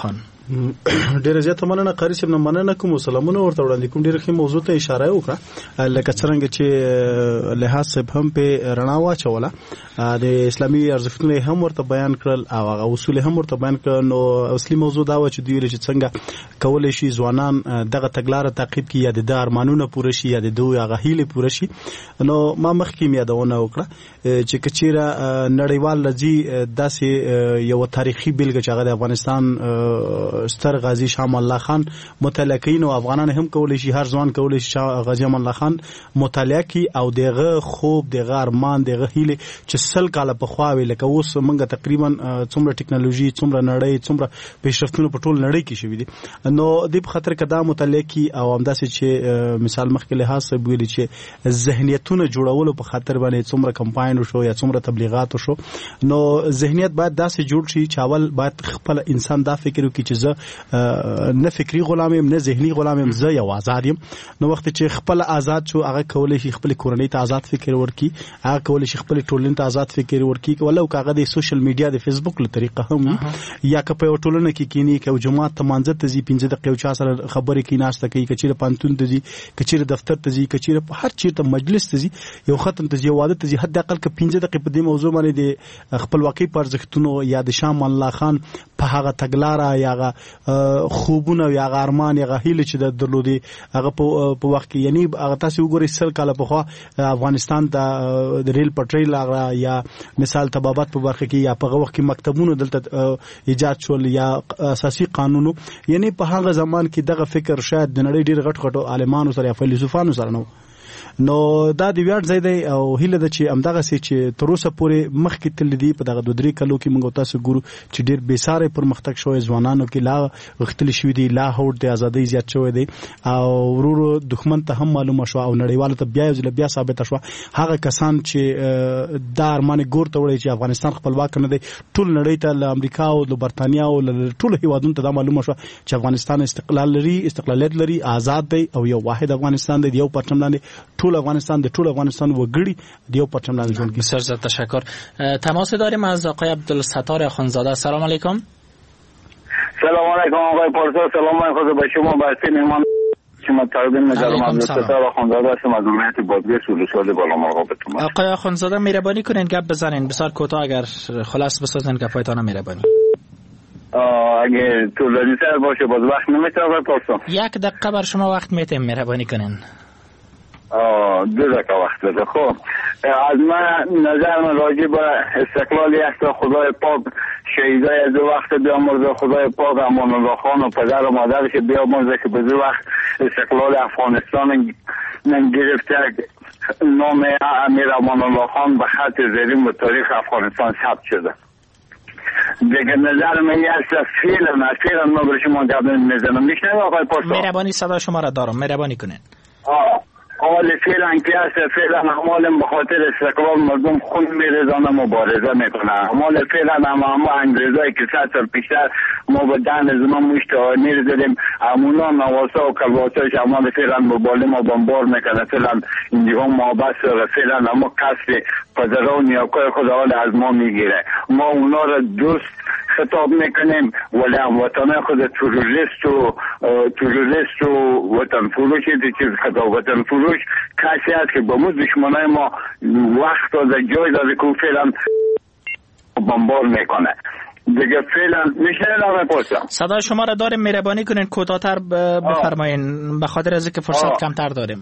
Speaker 4: ډیره زیاته مننه قاری صاحب، نه مننه کوم سلامونه ورته وړاندې کوم. ډیره ښه موضوع ته اشاره وکړه، لکه څنګه چې لحاظ صاحب هم په رڼا واچوله، د اسلامي ارزښتونه هم ورته بیان کړل او هغه اصول هم ورته بیان کړل. نو اصلي موضوع دا و چې دوی چې څنګه کولای شي ځوانان دغه تګلارې تعقیب کړي یا د ارمانونه پوره شي یا د دوی هغه هیلې پوره شي. نو ما مخکې یادونه وکړه چې کچیره نړیوال لږی داسې یو تاریخي بیلګه چې هغه د افغانستان ستر غازی شاه امان الله خان مطالعه کین او افغانان هم کولای شي، هر ځوان کولای شي غازی امان الله خان مطالعه کی او دغه خوب دغه ارمان دغه هیله چې سل کاله په خوا وی، لکه اوس موږ تقریبا څومره ټکنالوژي څومره نړۍ څومره پیشرفتونه په ټول نړۍ کې شوي دي. نو د په خاطر کدا مطالعه کی او همداسې چې مثال مخکې له حساب ویل چې ذهنیتونه جوړولو په خاطر باندې څومره کمپاین شو یا څومره تبلیغات شو، نو ذهنیت باید داسې جوړ شي چې اول باید خپل انسان دا فکر وکړي چې زه نه فکری غلام یم نه ذهني غلام یم، زه یو آزاد یم. نو وخت چې خپل آزاد شو هغه کولای شي خپل کورنۍ ته آزاد فکر ورکړي، هغه کولای شي خپل ټولنې ته آزاد فکر ورکړي، ولو هغه د سوشل میډیا د فیسبوک له طریقه هم یا که په ټولنه کې کینی که جماعت ته منځ ته زی 15 دقیقې او چا سره خبرې کې ناشته کوي، کچېره پانتون ته زی، کچېره دفتر ته زی، کچېره په هر چیرته مجلس ته زی، یو ختم ته زی، واده ته زی، حد اقل که 15 دقیقې په دې موضوع باندې د خپلواکۍ پر ارزښتونو یا د شاه امان الله خان په هغه تګلارې یا خوبونه یا ارمان یا هیله چې د درلودي هغه په وخت کې، یعنی هغه تاسو وګورئ سل کاله په خوا افغانستان ته د ریل پټریل یا مثال تبابات په برخه کې یا په وخت کې مکتبونو دلته ایجاد شول یا اساسي قانونو، یعنی په هغه زمان کې دغه فکر شاید د نړۍ ډیر غټ غټ عالمانو سره یا فیلسوفانو سره نو نو دا د ویاړ ځای دی او هیله ده چې همدغه سي چې تر اوسه پورې مخکې تل دي په دغه 2-3 کلو کې موږ تاسو ګورو چې ډیر بیساره پرمختګ شوی، ځوانانو کې لا غختل شوی دی، لا هوډ د ازادۍ زیات شوی دی او ورورو دښمن ته هم معلومه شو او نړیوالو ته بیا ثابت شو هغه کسان چې د ارمان ګور ته وړي چې افغانستان خپلواک نه دی، ټول نړۍ ته له امریکا او د برتانیا او ټول هیوادونو ته دا معلومه شو چې افغانستان استقلال لري، استقلالیت لري، آزاد دی او یو واحد افغانستان دی، یو پرچم لاندې ټول افغانستان د ټول افغانستان وګړي دیو پرچم لاندې ژوند کوي.
Speaker 3: بسیار زیاد تشکر. تماس داریم از آقای عبدالستار اخوندزاده. سلام علیکم.
Speaker 7: سلام علیکم آقای پارسا، سلام خود به شما بسته میهمان شما تقدیم می‌کنم. عبدالستار اخوندزاده هستم از ولایت بادغیس ولسوالی بالامرغابتون.
Speaker 3: آقای اخوندزاده مهربانی کنین گپ بزنین، بسیار کوتاه اگر خلاص بسازین گپایتان مهربانی.
Speaker 7: اگه طولانی تر باشه باز وقت نمی‌کنه آقای پارسا.
Speaker 3: 1 دقیقه بر شما وقت میتیم، مهربانی کنین.
Speaker 7: 2 دقیقه وقت بده. خب از من نظر من راجع به استقلال یک خدای پاک شهیدای از وقت بیامرزه، خدای پاک امان الله خان و پدر و مادرش بیامرزه که به وقت استقلال افغانستان گرفته، نام امیر امان الله خان به خط زرین به تاریخ افغانستان ثبت شده. دیگه نظر من یک فعلا ما به شما گپ نمیزنم. میشنوید آقای پارسا؟
Speaker 3: مهربانی صدا شما را دارم، مهربانی کنین.
Speaker 7: حال فعلا که هست، فعلا اعمال به خاطر استقلال مردم خون میریزانه مبارزه میکنه. اعمال فعلا اما انگریزایی که 100 سال پیشتر ما به دهن زمان مشت آنیر زدیم، امونا نواسا و کلباساش اعمال فعلا به بالی ما بمبار میکنه. فعلا اینجا ما بس فعلا اما قصد پدر و نیاکای خود حال از ما میگیره. ما اونا را دوست خطاب میکنیم ولی هموطنه خود تروریست و وطن فروشی چیز خطاب. وطن فروش کسی هست که با مو دشمنای ما وقت داده جای داده که فعلا بمبار میکنه. دیگه فعلا میشه آقای پارسا؟
Speaker 3: صدا شما را داریم، مهربانی کنین کوتاه‌تر بفرمایین به خاطر از اینکه فرصت کمتر داریم.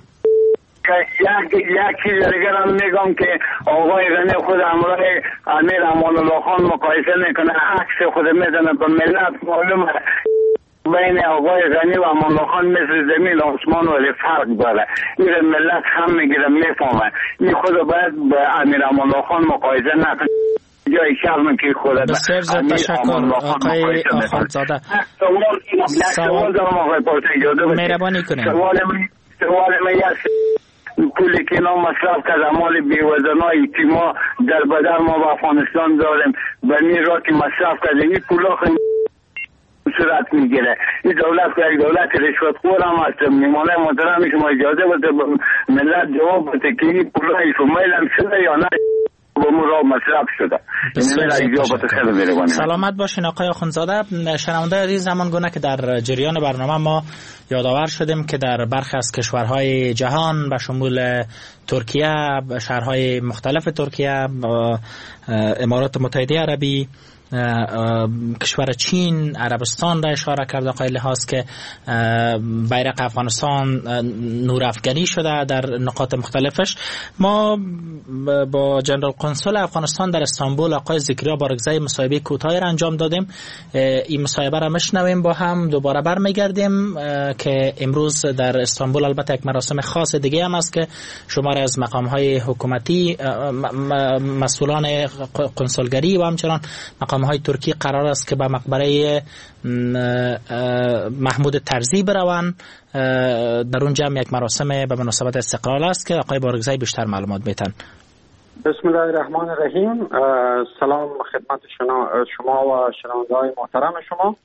Speaker 7: یک چیز دیگر هم میگم که آقای غنی خود همراه امیر امان الله خان مقایسه میکنه، عکس خود میزنه به ملت. معلومه بین آقای غنی و امان الله خان مثل زمین آسمان ولی فرق داره. این ملت هم میگیره میفهمه. این خود باید به امیر امان الله خان مقایسه نکنه. جای شرم که خود
Speaker 3: بسیار زیاد تشکر آقای اخوندزاده.
Speaker 7: سوال دارم آقای پارسا اجازه بدید.
Speaker 3: مهربانی کنید.
Speaker 7: سوال من پولی که نام مصرف کرد امال بیوزنایی که ما در بدر ما به افغانستان داریم به این را که مصرف کرده این پولا خیلی صورت میگیره. این دولت که یک دولت رشوتخور هم هست. میمانه محترم شما اجازه بده ملت جواب بده که این پولا ایفومیل هم شده یا نه. به مرا مصرف شده.
Speaker 3: سلامت باشین آقای آخوندزاده. شنونده عزیز، زمان گونه که در جریان برنامه ما یادآور شدیم که در برخی از کشورهای جهان به شمول ترکیه، شهرهای مختلف ترکیه، امارات متحده عربی، کشور چین، عربستان را اشاره کرده آقای لحاظ که بیرق افغانستان نورافکنی شده در نقاط مختلفش. ما با جنرال قنسل افغانستان در استانبول آقای ذکریا بارگزای مصاحبه کوتاهی را انجام دادیم. این مصاحبه را میشنویم، با هم دوباره برمیگردیم که امروز در استانبول البته یک مراسم خاص دیگه هم است که شمار از مقام‌های حکومتی، مسئولان قنسولگری و همچنان مقام‌های ترکی قرار است که به مقبره محمود طرزی بروند. در اونجا هم یک مراسم به مناسبت استقلال است که آقای بارگزای بیشتر معلومات میتن.
Speaker 8: بسم الله الرحمن الرحیم. سلام خدمت شما و شنونده‌های محترم شما.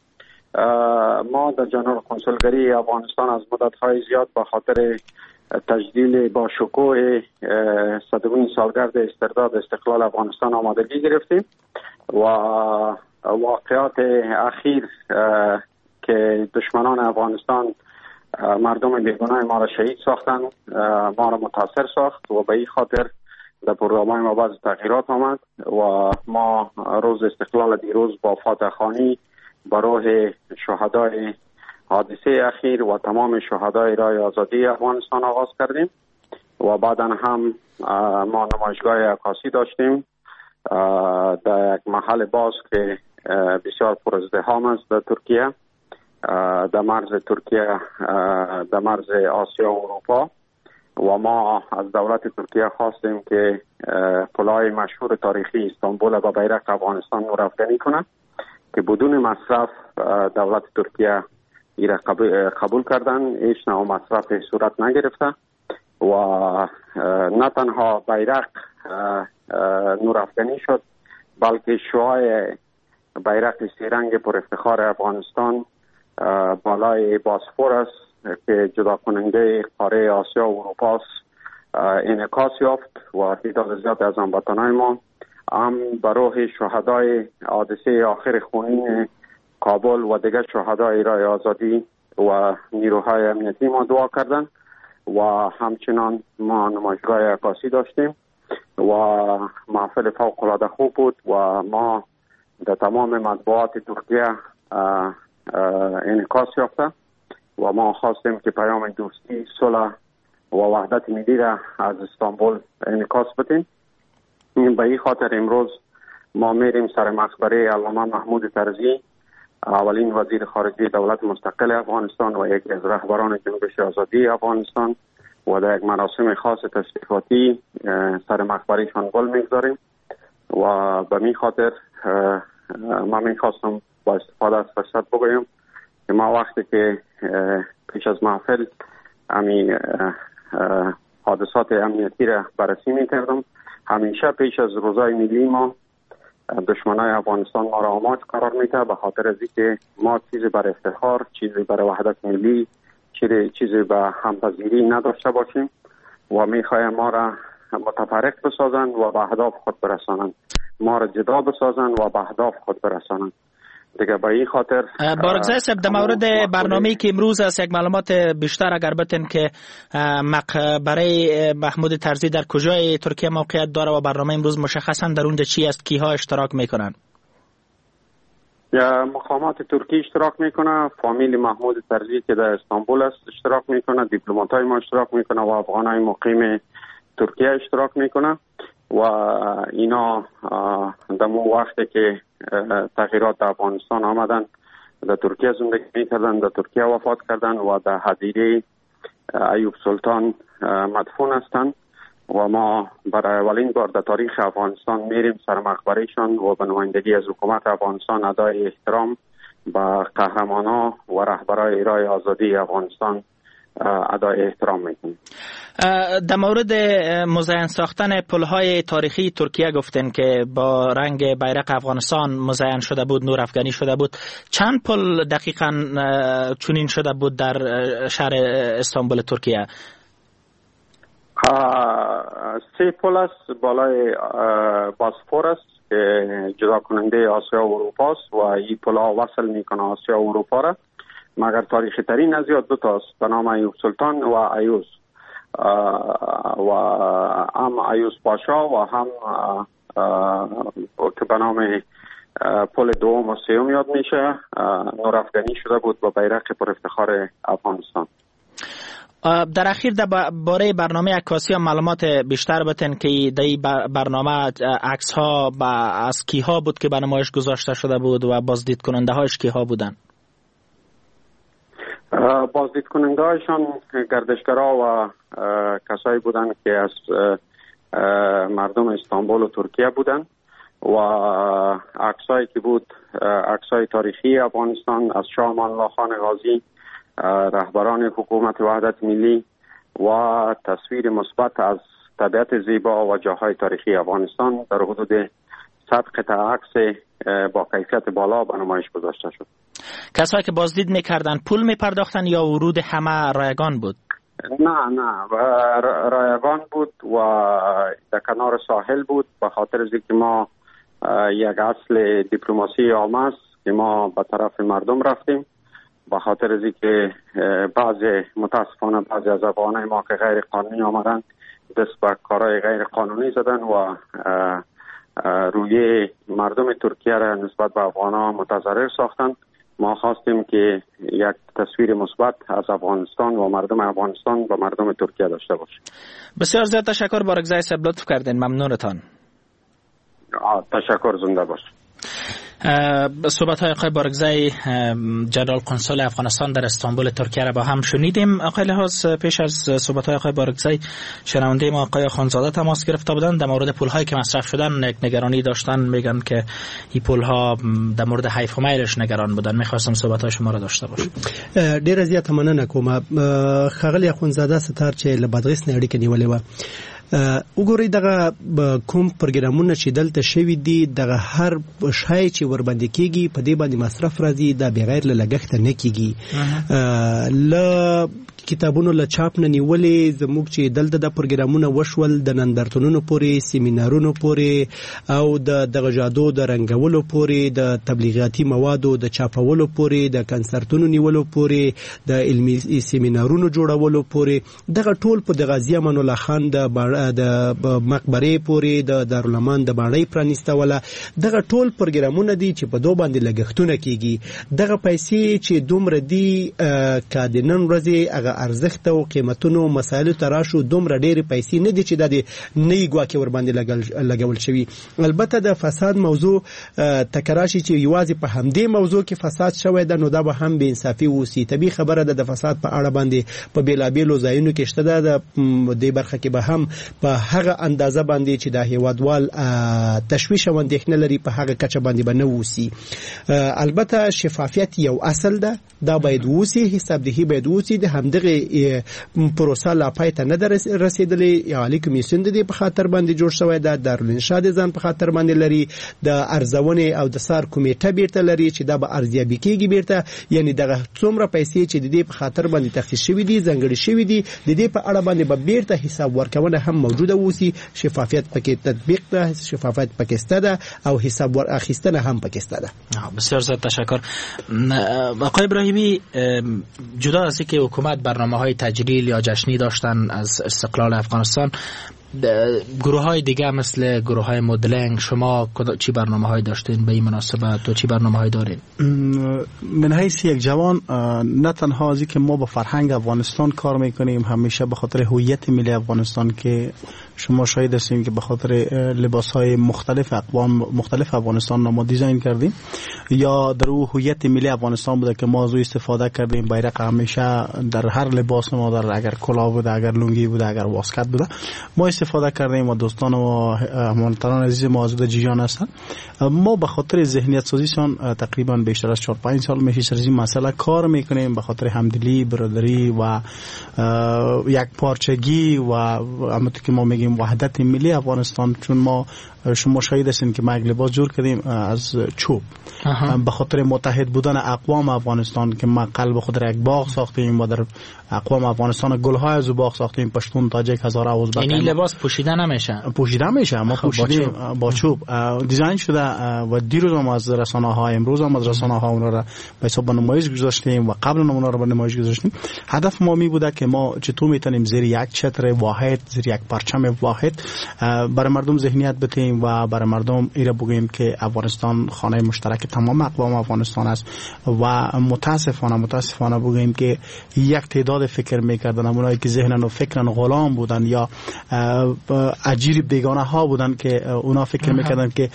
Speaker 8: ما در جنرال کنسولگری افغانستان از مدت‌های زیاد به خاطر تجلیل با شکوه 100مین سالگرد استرداد استقلال افغانستان آمادگی گرفتیم و واقعات اخیر که دشمنان افغانستان مردم بیگناه ما را شهید ساختند ما را متاثر ساخت و به این خاطر در پروگرام‌های ما بعض تغییرات آمد و ما روز استقلال دیروز با فاتح خوانی به روح شهدای حادثه اخیر و تمام شهدای رای آزادی افغانستان آغاز کردیم و بعدا هم ما نمایشگاه عکاسی داشتیم در یک محل باز که بسیار پر ازدحام است در ترکیه، در مرز ترکیه، در مرز آسیا و اروپا، و ما از دولت ترکیه خواستیم که پلهای مشهور تاریخی استانبول با بیرق افغانستان نورافکنی کنند که بدون مصرف دولت ترکیه ایره قبول کردن، هیچ نوع مصرف صورت نگرفته و نه تنها بیرق نورافکنی شد بلکه شعاع بیرق سیرنگ پر افتخار افغانستان بالای باسفور است که جدا کننده قاره آسیا و اروپا انعکاس یافت و تعداد زیاد از هموطنان ما هم به روح شهدای حادثه آخر خونین کابل و دیگر شهدای رای آزادی و نیروهای امنیتی ما دعا کردن و همچنان ما نمایشگاه عکاسی داشتیم و محفل فوق العاده خوب بود و ما در تمام مطبوعات ترکیه انعکاس یافته و ما خواستیم که پیام دوستی، صلح و وحدت ملی را از استانبول انعکاس بدیم. به این خاطر امروز ما میریم سر مقبره علامه محمود طرزی، اولین وزیر خارجه دولت مستقل افغانستان و یکی از رهبران جنبش آزادی افغانستان و در یک مراسم خاص تشریفاتی سر مقبرهشان گل میگذاریم و به می خاطر من میخواستم با استفاده از فرصت بگویم که ما وقتی که پیش از محفل امی حادثات امنیتی را بررسی میکردم، همیشه پیش از روزای ملی ما دشمنای افغانستان ما را آماج قرار میده به خاطر از اینکه ما چیزی برای افتخار، چیزی برای وحدت ملی، چیزی به همپذیری نداشته باشیم و میخوایم ما را متفرق بسازند و به اهداف خود برسانند، ما را جدا بسازند و به اهداف خود برسانند. دیگه به این خاطر
Speaker 3: بارگزای صاحب در مورد برنامه‌ای که امروز است یک معلومات بیشتر اگر بتین که مقبره محمود طرزی در کجای ترکیه موقعیت داره و برنامه امروز مشخصا در اونجا چی است، کیها اشتراک میکنن؟
Speaker 8: مقامات ترکی اشتراک میکنه، فامیل محمود طرزی که در استانبول است اشتراک میکنه، دیپلماتای ما اشتراک میکنه و افغانای مقیم ترکیه اشتراک میکنه و اینا در وقتی که تغییرات در افغانستان آمدن در ترکیه زندگی میکردن، در ترکیه وفات کردن و در حدیره ایوب سلطان مدفون هستند و ما برای اولین بار در تاریخ افغانستان میریم سر مقبرهشان و به نمایندگی از حکومت افغانستان ادای احترام به قهرمانا و رهبرای رای آزادی افغانستان ادای احترام میکنیم.
Speaker 3: در مورد مزین ساختن پلهای تاریخی ترکیه گفتن که با رنگ بیرق افغانستان مزین شده بود، نور افغانی شده بود. چند پل دقیقاً چنین شده بود در شهر استانبول ترکیه؟
Speaker 8: 3 پل است بالای باسفور است که جدا کننده آسیا و اروپا است و این پل ها وصل میکنه آسیا و اروپا را، مگر تاریخی ترین از دو تا است به نام ایوب سلطان و ایوز و هم ایوز پاشا و هم که به نام پل دوم و سوم یاد میشه نورافغانی شده بود با بیرق پر افتخار افغانستان.
Speaker 3: در اخیر باره برنامه عکاسی معلومات بیشتر بتن که در برنامه عکس ها از کیها بود که به نمایش گذاشته شده بود و بازدید کننده هاش کیها بودن؟
Speaker 8: بازدید کننده هایشان گردشگرها و کسایی بودن که از مردم استانبول و ترکیه بودن و عکسایی که بود عکسای تاریخی افغانستان از شاه امان الله خان غازی، رهبران حکومت وحدت ملی و تصویر مثبت از طبیعت زیبا و جاهای تاریخی افغانستان در حدود 100 قطعه عکس با کیفیت بالا به نمایش گذاشته شد.
Speaker 3: کسایی که بازدید میکردن پول میپرداختن یا ورود همه رایگان بود؟
Speaker 8: نه رایگان بود و در کنار ساحل بود، به خاطر از اینکه ما یک اصل دیپلماسی عام است که ما به طرف مردم رفتیم، به خاطر از اینکه متاسفانه بعضی از افغانای ما که غیر قانونی آمدن دست به کارهای غیر قانونی زدن و روی مردم ترکیه را نسبت به افغانا متضرر ساختن. ما خواستیم که یک تصویر مثبت از افغانستان و مردم افغانستان با مردم ترکیه داشته باشیم.
Speaker 3: بسیار زیاد تشکر بارگزای صاحب، لطف کردین، ممنونتان.
Speaker 8: تشکر، زنده باش.
Speaker 3: صحبت های آقای بارگزای جنرال قنسل افغانستان در استانبول ترکیه را با هم شنیدیم. آقای لحاظ پیش از صحبت های آقای بارگزای شنونده ما آقای خانزاده تماس گرفته بودند، در مورد پول هایی که مصرف شدن یک نگرانی داشتن، میگن که این پول ها در مورد حیف و میلش نگران بودن. میخواستم صحبت های شما را داشته باشم.
Speaker 6: ډیر زیات مننه کوم. خغلی خانزاده ستار چې له بادغیس نه اړیکه نیولې و. وګورئ دغه کوم پروګرامونه چې دلته شوي دي، دغه هر شای چې ور باندې کیږي په دې باندې مصرف راځي، دا بغیر له لګښت نه کیږي. له کتابونو له چاپ نه نیولې زموږ چې دلته د پروګرامونه وشول، د نندارتونونو پورې، سیمینارونو پورې او د دغه جادو د رنګولو پورې، د تبلیغاتي موادو د چاپولو پورې، د کنسرتونو نیولو پورې، د علمي سیمینارونو جوړولو پورې، دغه ټول په د غازی امان الله خان د مقبره پورې، د دارالمان د باندې پرانیستوله، دغه ټول پروګرامونه دي چې په دوه باندې لګښتونه کیږي. دغه پیسې چې دومره دي کادنن ورځې هغه ارزښت او قیمتونو مسایلو تراشو دومره ډېرې پیسې نه دي چې د نه ګواکې ور باندې لګول شوي. البته د فساد موضوع تکراشي چې یوازې په همدې موضوع کې فساد شوی ده، نو دا به هم بې انصافي اوسي. طبیعي خبره ده د فساد په اړه باندې په بیلابیلو ځایونو کې شته ده، د دې برخه کې به هم په هغه اندازه باندې چې د هیوادوال تشویش او اندېښنه لري په هغه کچه باندې به نه اوسي. البته شفافیت یو اصل ده، دا باید اوسي، حسابدهي باید اوسي. د همدغه پروسه لا پای ته نه رسیدلې. یا علی کمیسیون د دې په خاطر باندې جوړ شوی ده، دارالانشا د ځان په خاطر باندې لري، د ارزونې او د سار کمیټه بیرته لري چې دا به ارزیابي کیږي بیرته. یعنی دغه څومره پیسې چې د دې په خاطر باندې تخصیص شوی دي، ځانګړي شوی دي، د دې په اړه باندې به بیرته حساب ورکونه هم موجوده اوسي. شفافیت پکې تطبیق ده، شفافیت پکې سته ده او حساب ور اخیستنه هم پکې سته ده. بسیار
Speaker 3: زیاد تشکر. آقای ابراهیمی، جدا از اینکه حکومت برنامه‌های تجلیل یا جشنی داشتن از استقلال افغانستان، گروه‌های دیگه مثل گروه‌های مدلنگ، شما چی برنامه‌هایی داشتین به این مناسبت و چی برنامه‌هایی دارین؟
Speaker 4: من حیث یک جوان نه تنها از که ما با فرهنگ افغانستان کار میکنیم، همیشه به خاطر هویت ملی افغانستان که شما شاهد هستیم که به خاطر لباس‌های مختلف اقوام مختلف افغانستان ما دیزاین کردیم، یا در او هویت ملی افغانستان بوده که ما از او استفاده کردیم. بیرق همیشه در هر لباس ما، در اگر کلاه بوده، اگر لنگی بوده، اگر واسکت بوده، ما استفاده کردیم و دوستان و هموطنان عزیز ما از جیان هستند. ما به خاطر ذهنیت سازیشان تقریبا بیشتر از 4-5 سال میشه سر این مسئله کار میکنیم، به خاطر همدلی، برادری و یک پارچگی و همونطور که ما میگیم وحدت ملی افغانستان. چون ما شما شاهد هستین که ما یک لباس جور کردیم از چوب به خاطر متحد بودن اقوام افغانستان که ما قلب خود را یک باغ ساختیم و در اقوام افغانستان گل‌های از باغ ساختیم. پشتون، تاجک، هزاره، ازبک.
Speaker 3: یعنی لباس پوشیده نمیشه؟
Speaker 4: پوشیده میشه، ما پوشیدیم با چوب دیزاین شده و دیروز هم از رسانه‌ها، امروز هم از رسانه‌ها اون را به حساب نمایش گذاشتیم و قبل هم اون را به نمایش گذاشتیم. هدف ما می بوده که ما چطور میتونیم زیر یک چتر واحد، زیر یک پرچم واحد برای مردم ذهنیت بدیم و برای مردم ایره بگیم که افغانستان خانه مشترک تمام اقوام افغانستان است و متاسفانه بگیم که یک تعداد فکر میکردن اونایی که ذهنن و فکرن غلام بودن یا اجیر بیگانه ها بودن که اونا فکر میکردن که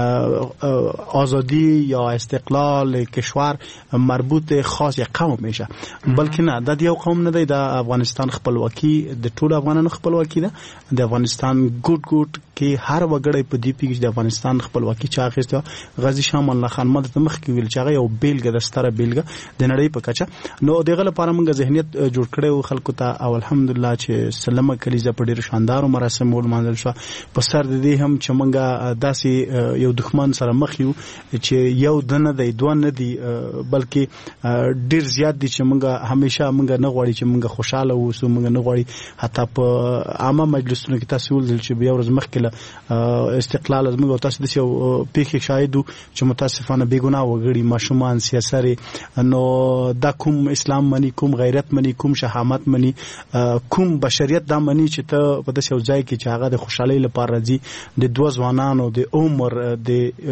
Speaker 4: آزادی یا استقلال کشور مربوط خاص یک قوم میشه، بلکې نه، د یو قوم نه دی. د افغانستان خپلواکي د ټول افغانانو خپلواکي ده. د افغانستان ګډ کې هر وګړی په دې پیګ د افغانستان خپلواکي چا اخیسته. غازی شاه امان الله خان ماته مخ کې ویل چې هغه یو بیلګه د ستره بیلګه د نړۍ په کچه. نو دغه لپاره موږ ذهنیت جوړ کړو خلکو ته او الحمدلله چې سلمه کلیزه په ډیر شاندار مراسم ولمانځل شو. په سر د دې هم چې موږ داسې یو دښمن سره مخ یو چې یو دنه دی دوه نه دی، بلکې ډیر زیات دي چې موږ همیشه موږ نه غواړي چې موږ خوشاله اوسو، موږ نه غواړي حتی په عامه مجلسونو کې تاسو ولدل چې بیا ورځ مخکې استقلال از موږ تاسو د یو پیښې شاهدو چې متاسفانه بیګناه وګړي ماشومان سیاسي نو دا کوم اسلام منی، کوم غیرت منی، کوم شهامت منی، کوم بشریت دا منی چې ته په داسې یو ځای کې چې هغه د خوشحالۍ لپاره راځي د دوه ځوانانو د عمر د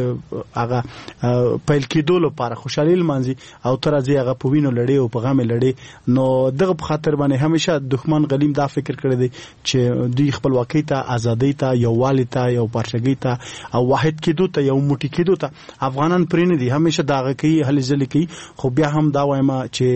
Speaker 4: هغه پیل کېدو لپاره خوشحالۍ لمانځي او تر ځي هغه په وینو لړۍ او په غم لړۍ. نو دغه په خاطر باندې همیشه دښمن غلیم دا فکر کړی دی چې دوی خپلواکۍ ته، ازادۍ ته، یووالي ته، یو پارچګۍ ته او واحد کېدو ته، یو موټی کېدو ته افغانان پرې نه دي. همیشه داغه کوي، هلې ځلې کوي. خو بیا هم دا وایم چې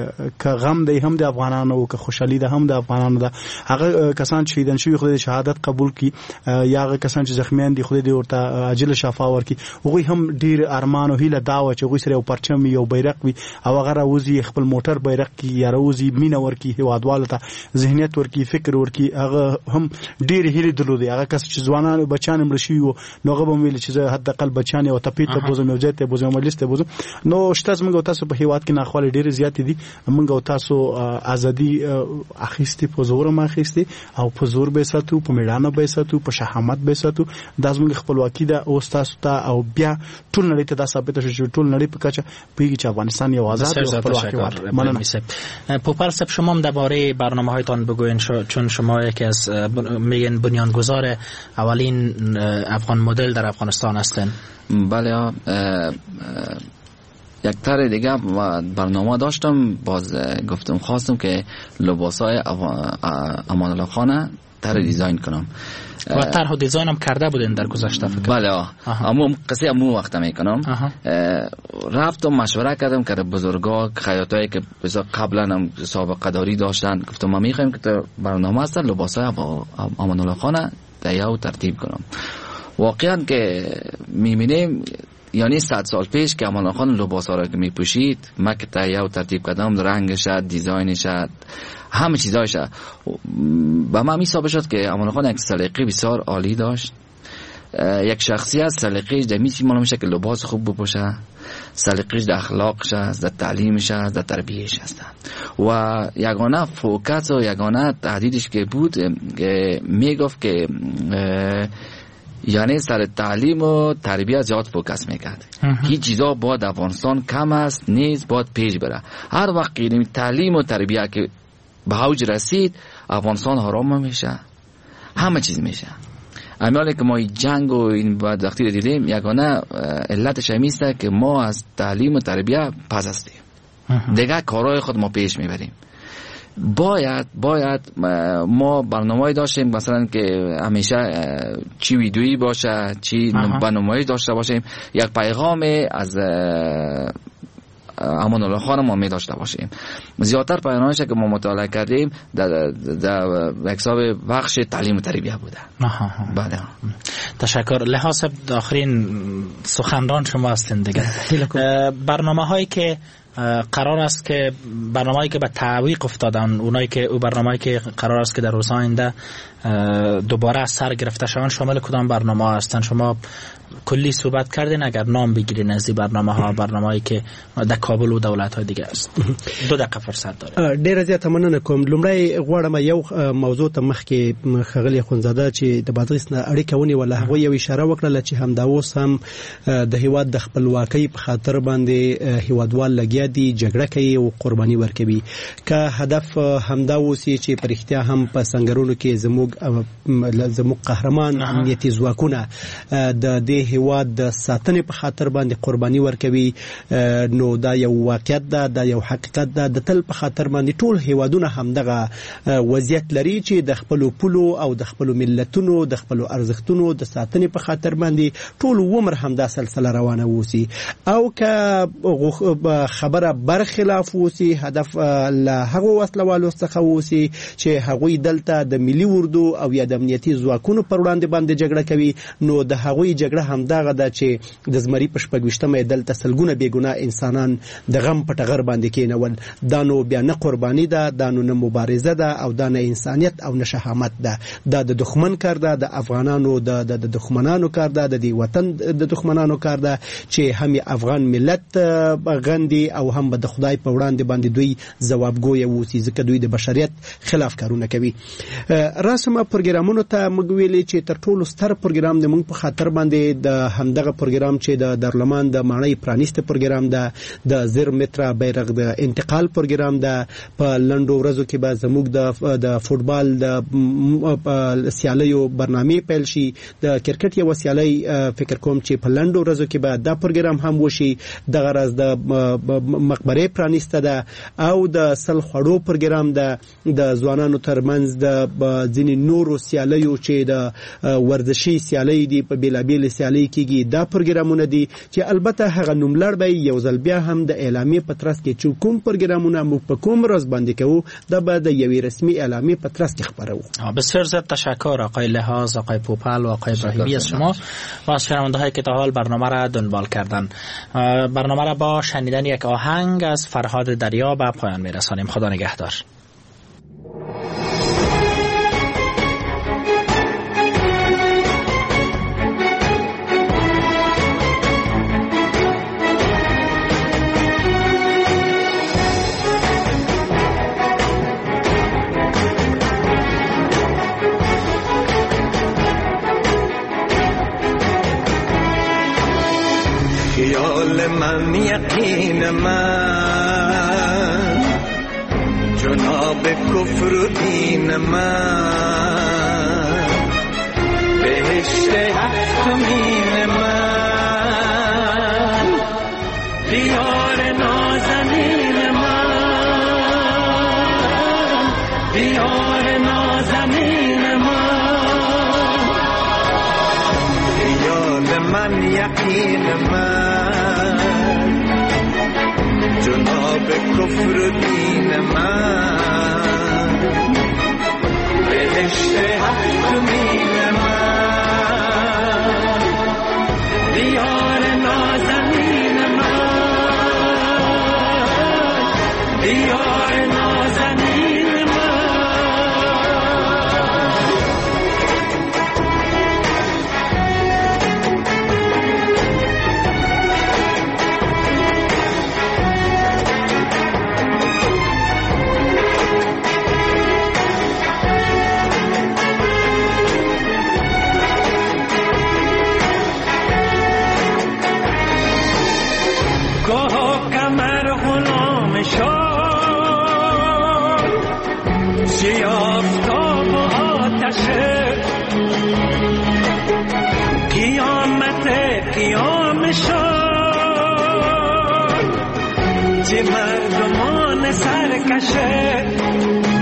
Speaker 4: که غم دی هم د افغانانو او که خوشحالي ده هم د افغانانو ده. هغه کسان چې شهیدان شوي خدای شهادت قبول کړي یا هغه کسان چې زخمیان دي خدای دې ورته عاجله شفا ورکړي. هغوی هم ډیر ارمان او هیله دا و چې هغوی سره یو پرچم یو بیرغ وي او هغه راوځي خپل موټر بیرغ کې یا راوځي مینه ورکړي هیوادوالو ته، ذهنیت ورکړي، فکر ورکړي. هغه هم ډیر هیله درلودي. هغه کس چې ځوانان بچان مړ شي وو نو هغه هم ویل چې زه حد اقل بچان او تپیته بوزم یو ځای ته بوزم مجلس ته بوزم. نو شته موږ تاسو په هیواد کې ناخواله ډیر زیات دي. موږ تاسو ازادي اخیستي په زور ما اخیستي او په زور به ساتو، په میړانه به ساتو، په شهامت به ساتو. دا زموږ خپلواکي ده او تاسو ته او بیا ټول نړۍ ته دا ثابت شو چې ټول نړۍ په کچه پیږي چې افغانستان یو آزاد او خپلواک هیواد. ممنون.
Speaker 3: پوپل صاحب شما هم درباره برنامه‌هایتان بگوین چون شما یکی از میگن بنیانگذار اولین افغان مدل در افغانستان هستین.
Speaker 5: بله، یک طرح دیگه برنامه داشتم، باز گفتم خواستم که لباسای امان الله خان طرح دیزاین کنم
Speaker 3: و طرح دیزاین هم کرده بودین در گذشته فکر.
Speaker 5: بله، اما قصه امو وقت میکنم. رفتم مشوره کردم که بزرگا خیاطایی که قبلا هم سابقه داری داشتن، گفتم ما میخوایم که برنامه هستن لباسای امان الله خان تهیه و ترتیب کنم. واقعا که میبینیم یعنی 100 سال پیش که امان الله خان لباسا را که میپوشید ما که تهیه و ترتیب کردم، رنگش، دیزاینش، همه چیزایش با ما حساب شد که امان الله خان یک سلیقه بسیار عالی داشت. یک شخصیت سلیقه‌اش در میچی معلوم میشه که لباس خوب بپوشه، سلیقه‌اش در اخلاقش است، در تعلیمش است، در تربیتش است. و یگانه فوکس و یگانه تهدیدش که بود میگفت که یعنی سر تعلیم و تربیت زیاد فوکس میکرد. هیچ چیزا باید افغانستان کم است، نیز باید پیش بره. هر وقت تعلیم و تربیت که به اوج رسید افغانستان حرام میشه، همه چیز میشه. امیالی که ما جنگ و این بعد وقتی دیدیم یگانه علتش همیسته که ما از تعلیم و تربیت پس هستیم، دیگه کارهای خود ما پیش میبریم. باید ما برنامه‌ای داشتیم مثلا که همیشه چی ویدیویی باشه، چی برنامه‌ای داشته باشیم، یک پیغام از امان الله خان ما می داشته باشیم. زیادتر پیامش که ما مطالعه کردیم در حساب بخش تعلیم و تربیت بوده. بله.
Speaker 3: تشکر. لحاظ آخرین سخنران شما هستین دیگه. برنامه‌هایی که قرار است که برنامه‌ای که به تعویق افتادن، اونایی که برنامه‌ای که قرار است که در روزهای آینده دوباره سر گرفته شوند شامل کدام برنامه هستند؟ شما کلی صحبت کردین، اگر نام بگیرین از این برنامه‌هایی که در کابل و دولت‌های دیگه است. 2 دقیقه فرصت داره.
Speaker 6: ډیر زیات مننه کوم. لومړی غواړم یو موضوع ته مخکې خغلی خونزاده چې د بادغیس نه اړیکه ونیوله، هغه یو اشاره وکړه چې همدا اوس هم د هیواد د خپلواکۍ په خاطر باندې هیوادوال لګیا دي، جګړه کوي او قرباني ورکوي. که هدف همدا اوس چې په رښتیا هم په سنگرونو کې زموږ قهرمان امنیتي ځواکونه د هیواد د ساتنې په خاطر باندې قرباني ورکوي، نو دا یو واقعیت ده، دا یو حقیقت ده. د تل په خاطر باندې ټول هیوادونه همدغه وضعیت لري چې د خپل پولو او د خپل ملتونو د خپل ارزښتونو د ساتنې په خاطر باندې ټول عمر همدا سلسله روانه ووسی، او که خبره برخلاف ووسی، هدف له هغو وسلوالو څخه ووسی چې هغوی دلته د ملي اردو او یا د امنیتي ځواکونو پر وړاندې باندې جګړه کوي، نو د هغوی جګړه همدغه ده چې د زمري په 26مه دلته سلګونه بېګناه انسانان د غم په ټغر باندې کېنول. دا نو بیا نه قرباني ده، دا نو نه مبارزه ده، او دا نه انسانیت او نه شهامت ده. دا د دښمن کار ده، د افغانانو د دښمنانو کار ده، د دې وطن د دښمنانو کار ده چې هم افغان ملت غندي او هم د خدای په وړاندې باندې دوی ځوابګوی ووسی، ځکه دوی د بشریت خلاف کارونه کوي. رسمه پروګرامونو ته موږ ویلي چې تر ټولو ستر پروګرام د موږ په خاطر باندې د همدغه پروګرام چې د دارالمان د ماڼۍ پرانیسته پروګرام ده، د 0 متره بیرغ د انتقال پروګرام ده. په لنډو ورځو کې به زموږ د فوټبال د سیالیو برنامه پیل شي، د کرکټ یو سیالي فکر کوم چې په لنډو ورځو کې به دا پروګرام هم وشي. د غرض د مقبره پرانیسته ده، او د سل خړو پروګرام ده، د ځوانانو ترمنځ د ځینې نورو سیالیو چې د ورزشي سیالي دي په بیلابیل سیالي کېږي، دا پروګرامونه دي چې البته هغه نوملړ به یو ځل بیا هم د اعلامیې په ترڅ کې چې کوم پروګرامونه موږ په کوم ورځ باندې کوو دا به د یوې رسمي اعلامیې په ترڅ کې خبرو.
Speaker 3: بسیار زیاد تشکر آقای لحاظ، آقای پوپل و آقای ابراهیمی از شما و از شنونده‌هایی که تا حال برنامه را دنبال کردن. برنامه را با شنیدن یک آهنگ از فرهاد دریا به پایان میرسانیم. خدا نگهدار.
Speaker 9: من یقین من جناب کفر و دین من بهشت هفتمین من دیار نازنین من دیار نازنین من خیال من یقین من جناب کفر دین من بهشت هفتمین من دیار نازنین من دیار نازنین قیام شد چه مردمان سرکشه